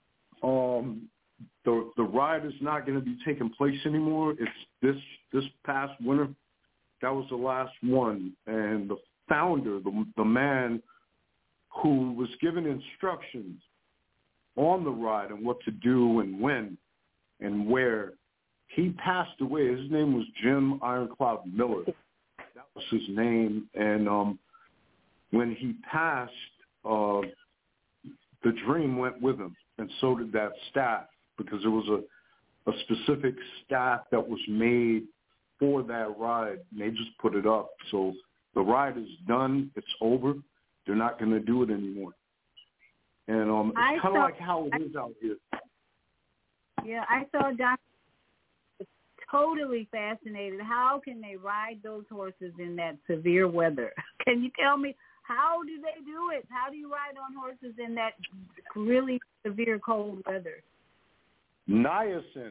The ride is not going to be taking place anymore. It's this past winter. That was the last one. And the founder, the man who was given instructions on the ride and what to do and when and where, he passed away. His name was Jim Ironclad Miller. That was his name. And when he passed, the dream went with him, and so did that staff, because there was a specific staff that was made for that ride, and they just put it up. So the ride is done. It's over. They're not going to do it anymore. And it's kind of like how it is out here. Yeah, I saw Dr. Totally fascinated. How can they ride those horses in that severe weather? Can you tell me, how do they do it? How do you ride on horses in that really severe cold weather? Niacin.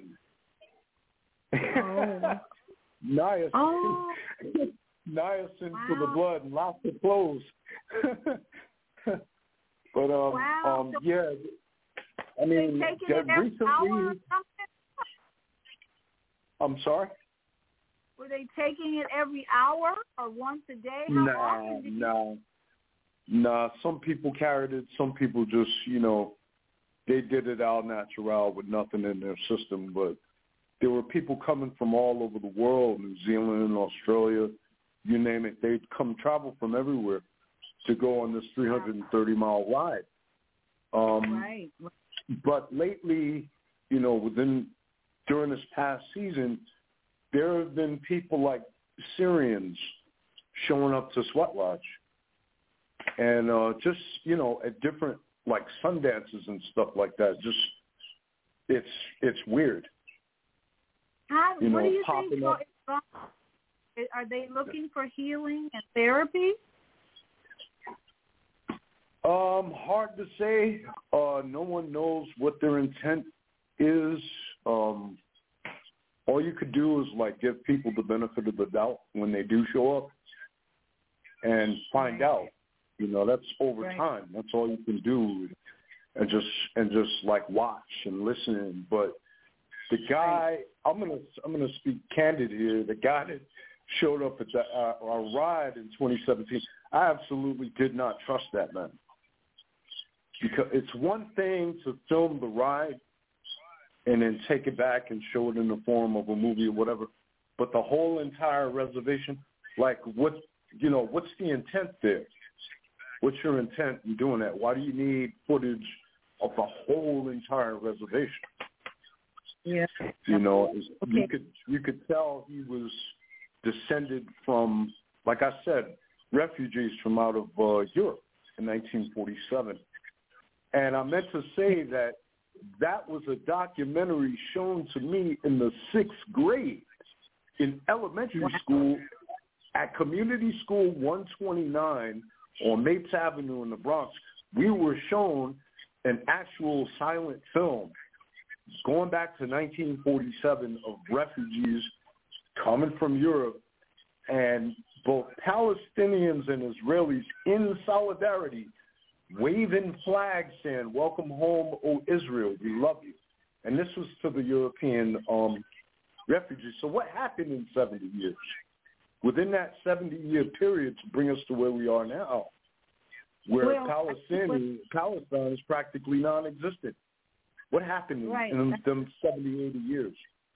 Oh. Niacin. Oh. Niacin for the blood and lots of clothes. But yeah. I mean, recently. I'm sorry? Were they taking it every hour or once a day? No. Some people carried it. Some people just, they did it al natural with nothing in their system. But there were people coming from all over the world, New Zealand, Australia, you name it. They'd come travel from everywhere to go on this 330-mile ride. Right. But lately, you know, during this past season, there have been people like Syrians showing up to Sweat Lodge. And just, you know, at different, like, sundances and stuff like that. Just, it's weird. What do you think? Are they looking for healing and therapy? Hard to say. No one knows what their intent is. All you could do is, like, give people the benefit of the doubt when they do show up and find out. You know, that's over time. That's all you can do, and just like watch and listen. But the guy, I'm gonna speak candid here. The guy that showed up at our ride in 2017, I absolutely did not trust that man. Because it's one thing to film the ride and then take it back and show it in the form of a movie or whatever, but the whole entire reservation, like what's the intent there? What's your intent in doing that? Why do you need footage of the whole entire reservation? Yeah. You know, you could tell he was descended from, like I said, refugees from out of Europe in 1947. And I meant to say that was a documentary shown to me in the 6th grade in elementary school at Community School 129 on Mapes Avenue in the Bronx. We were shown an actual silent film going back to 1947 of refugees coming from Europe, and both Palestinians and Israelis in solidarity waving flags saying, "Welcome home, O Israel, we love you." And this was to the European refugees. So what happened in 70 years? Within that 70-year period to bring us to where we are now, where Palestine is practically non-existent. What happened in them 70, 80 years?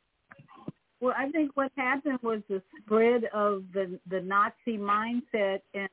Well, I think what happened was the spread of the Nazi mindset and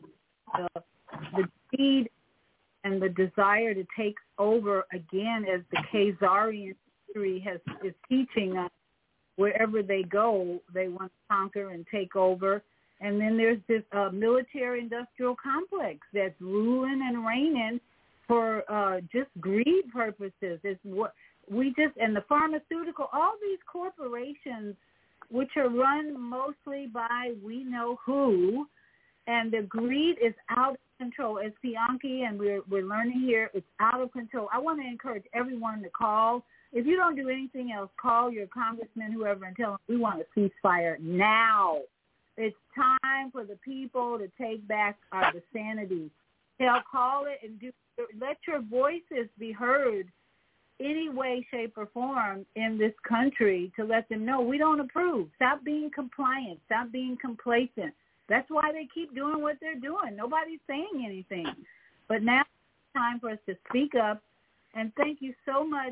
the greed and the desire to take over again, as the Khazarian history is teaching us. Wherever they go, they want to conquer and take over. And then there's this military-industrial complex that's ruling and reigning for just greed purposes. It's what and the pharmaceutical, all these corporations, which are run mostly by we know who, and the greed is out of control. As Bianchi, and we're learning here, it's out of control. I want to encourage everyone to call. If you don't do anything else, call your congressman, whoever, and tell them we want a ceasefire now. It's time for the people to take back the sanity. Call it and let your voices be heard any way, shape, or form in this country to let them know we don't approve. Stop being compliant. Stop being complacent. That's why they keep doing what they're doing. Nobody's saying anything. But now it's time for us to speak up. And thank you so much,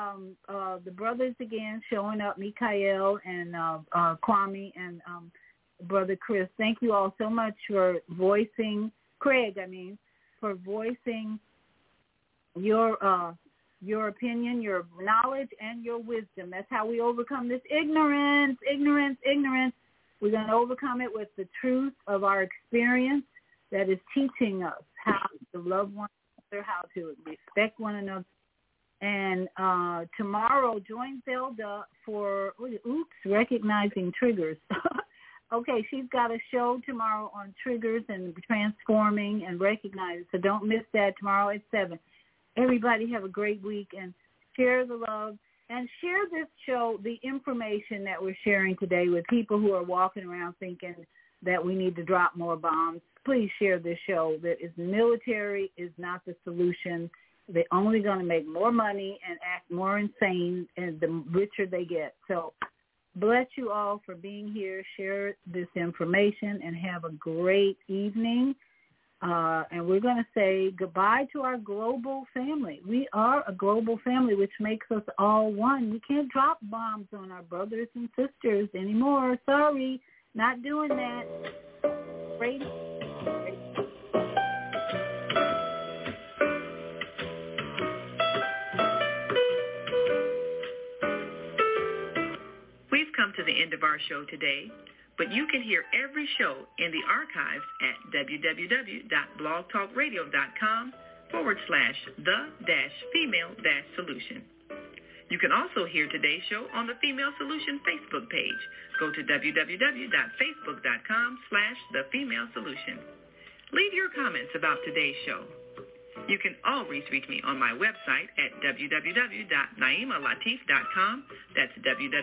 the brothers again showing up, Mikael and Kwame and Brother Chris. Thank you all so much for voicing, for voicing your opinion, your knowledge, and your wisdom. That's how we overcome this ignorance. We're going to overcome it with the truth of our experience that is teaching us how to love one another, how to respect one another. And tomorrow, join Zelda for, recognizing triggers. Okay, she's got a show tomorrow on triggers and transforming and recognizing. So don't miss that tomorrow at 7. Everybody have a great week and share the love and share this show, the information that we're sharing today with people who are walking around thinking that we need to drop more bombs. Please share this show. That is, military is not the solution. They're only going to make more money and act more insane, and the richer they get. So bless you all for being here. Share this information and have a great evening. And we're going to say goodbye to our global family. We are a global family, which makes us all one. We can't drop bombs on our brothers and sisters anymore. Sorry, not doing that. Radio. We've come to the end of our show today, but you can hear every show in the archives at www.blogtalkradio.com/the-female-solution. You can also hear today's show on the Female Solution Facebook page. Go to www.facebook.com/thefemalesolution. Leave your comments about today's show. You can always reach me on my website at www.naimalatif.com. That's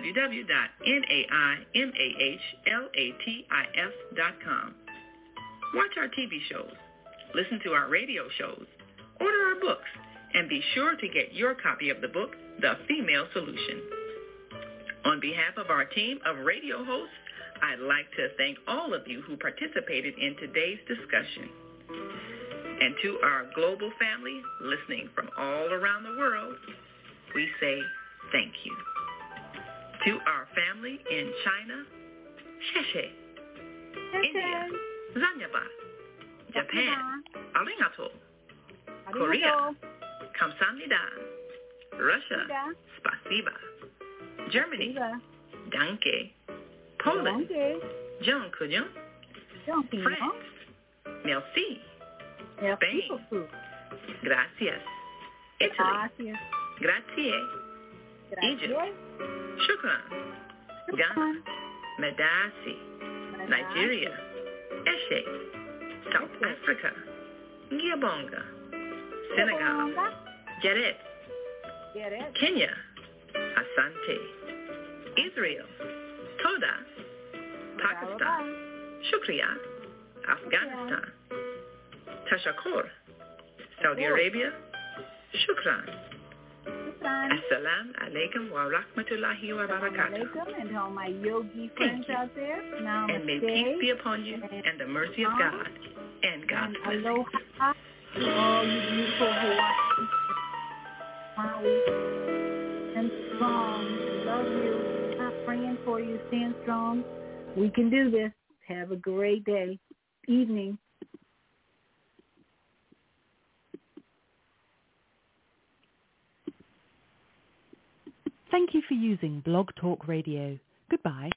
www.naimalatif.com. Watch our TV shows, listen to our radio shows, order our books, and be sure to get your copy of the book, The Female Solution. On behalf of our team of radio hosts, I'd like to thank all of you who participated in today's discussion. And to our global family listening from all around the world, we say thank you. To our family in China, Sheshe. India, Zanyaba. Japan, Arigato. Korea, Kamsamnida. Russia, Spasiba. Germany, Danke. Poland, Dziękuję. France, Merci. Spain, gracias. Italy, grazie. Egypt, shukran. Ghana, medasi. Nigeria, eshe. South Africa, ngiyabonga. Senegal, Jared. Kenya, asante. Israel, toda. Pakistan, shukriya. Afghanistan, Tashakur. Saudi Arabia, shukran. Assalamu alaikum wa rahmatullahi wa barakatuh. And all my yogi friends out there. Namaste. And may peace be upon you and the mercy of God and God's blessing. Aloha to all you beautiful Hawaiians. And strong. Love you. I'm praying for you. Stand strong. We can do this. Have a great day. Evening. Thank you for using Blog Talk Radio. Goodbye.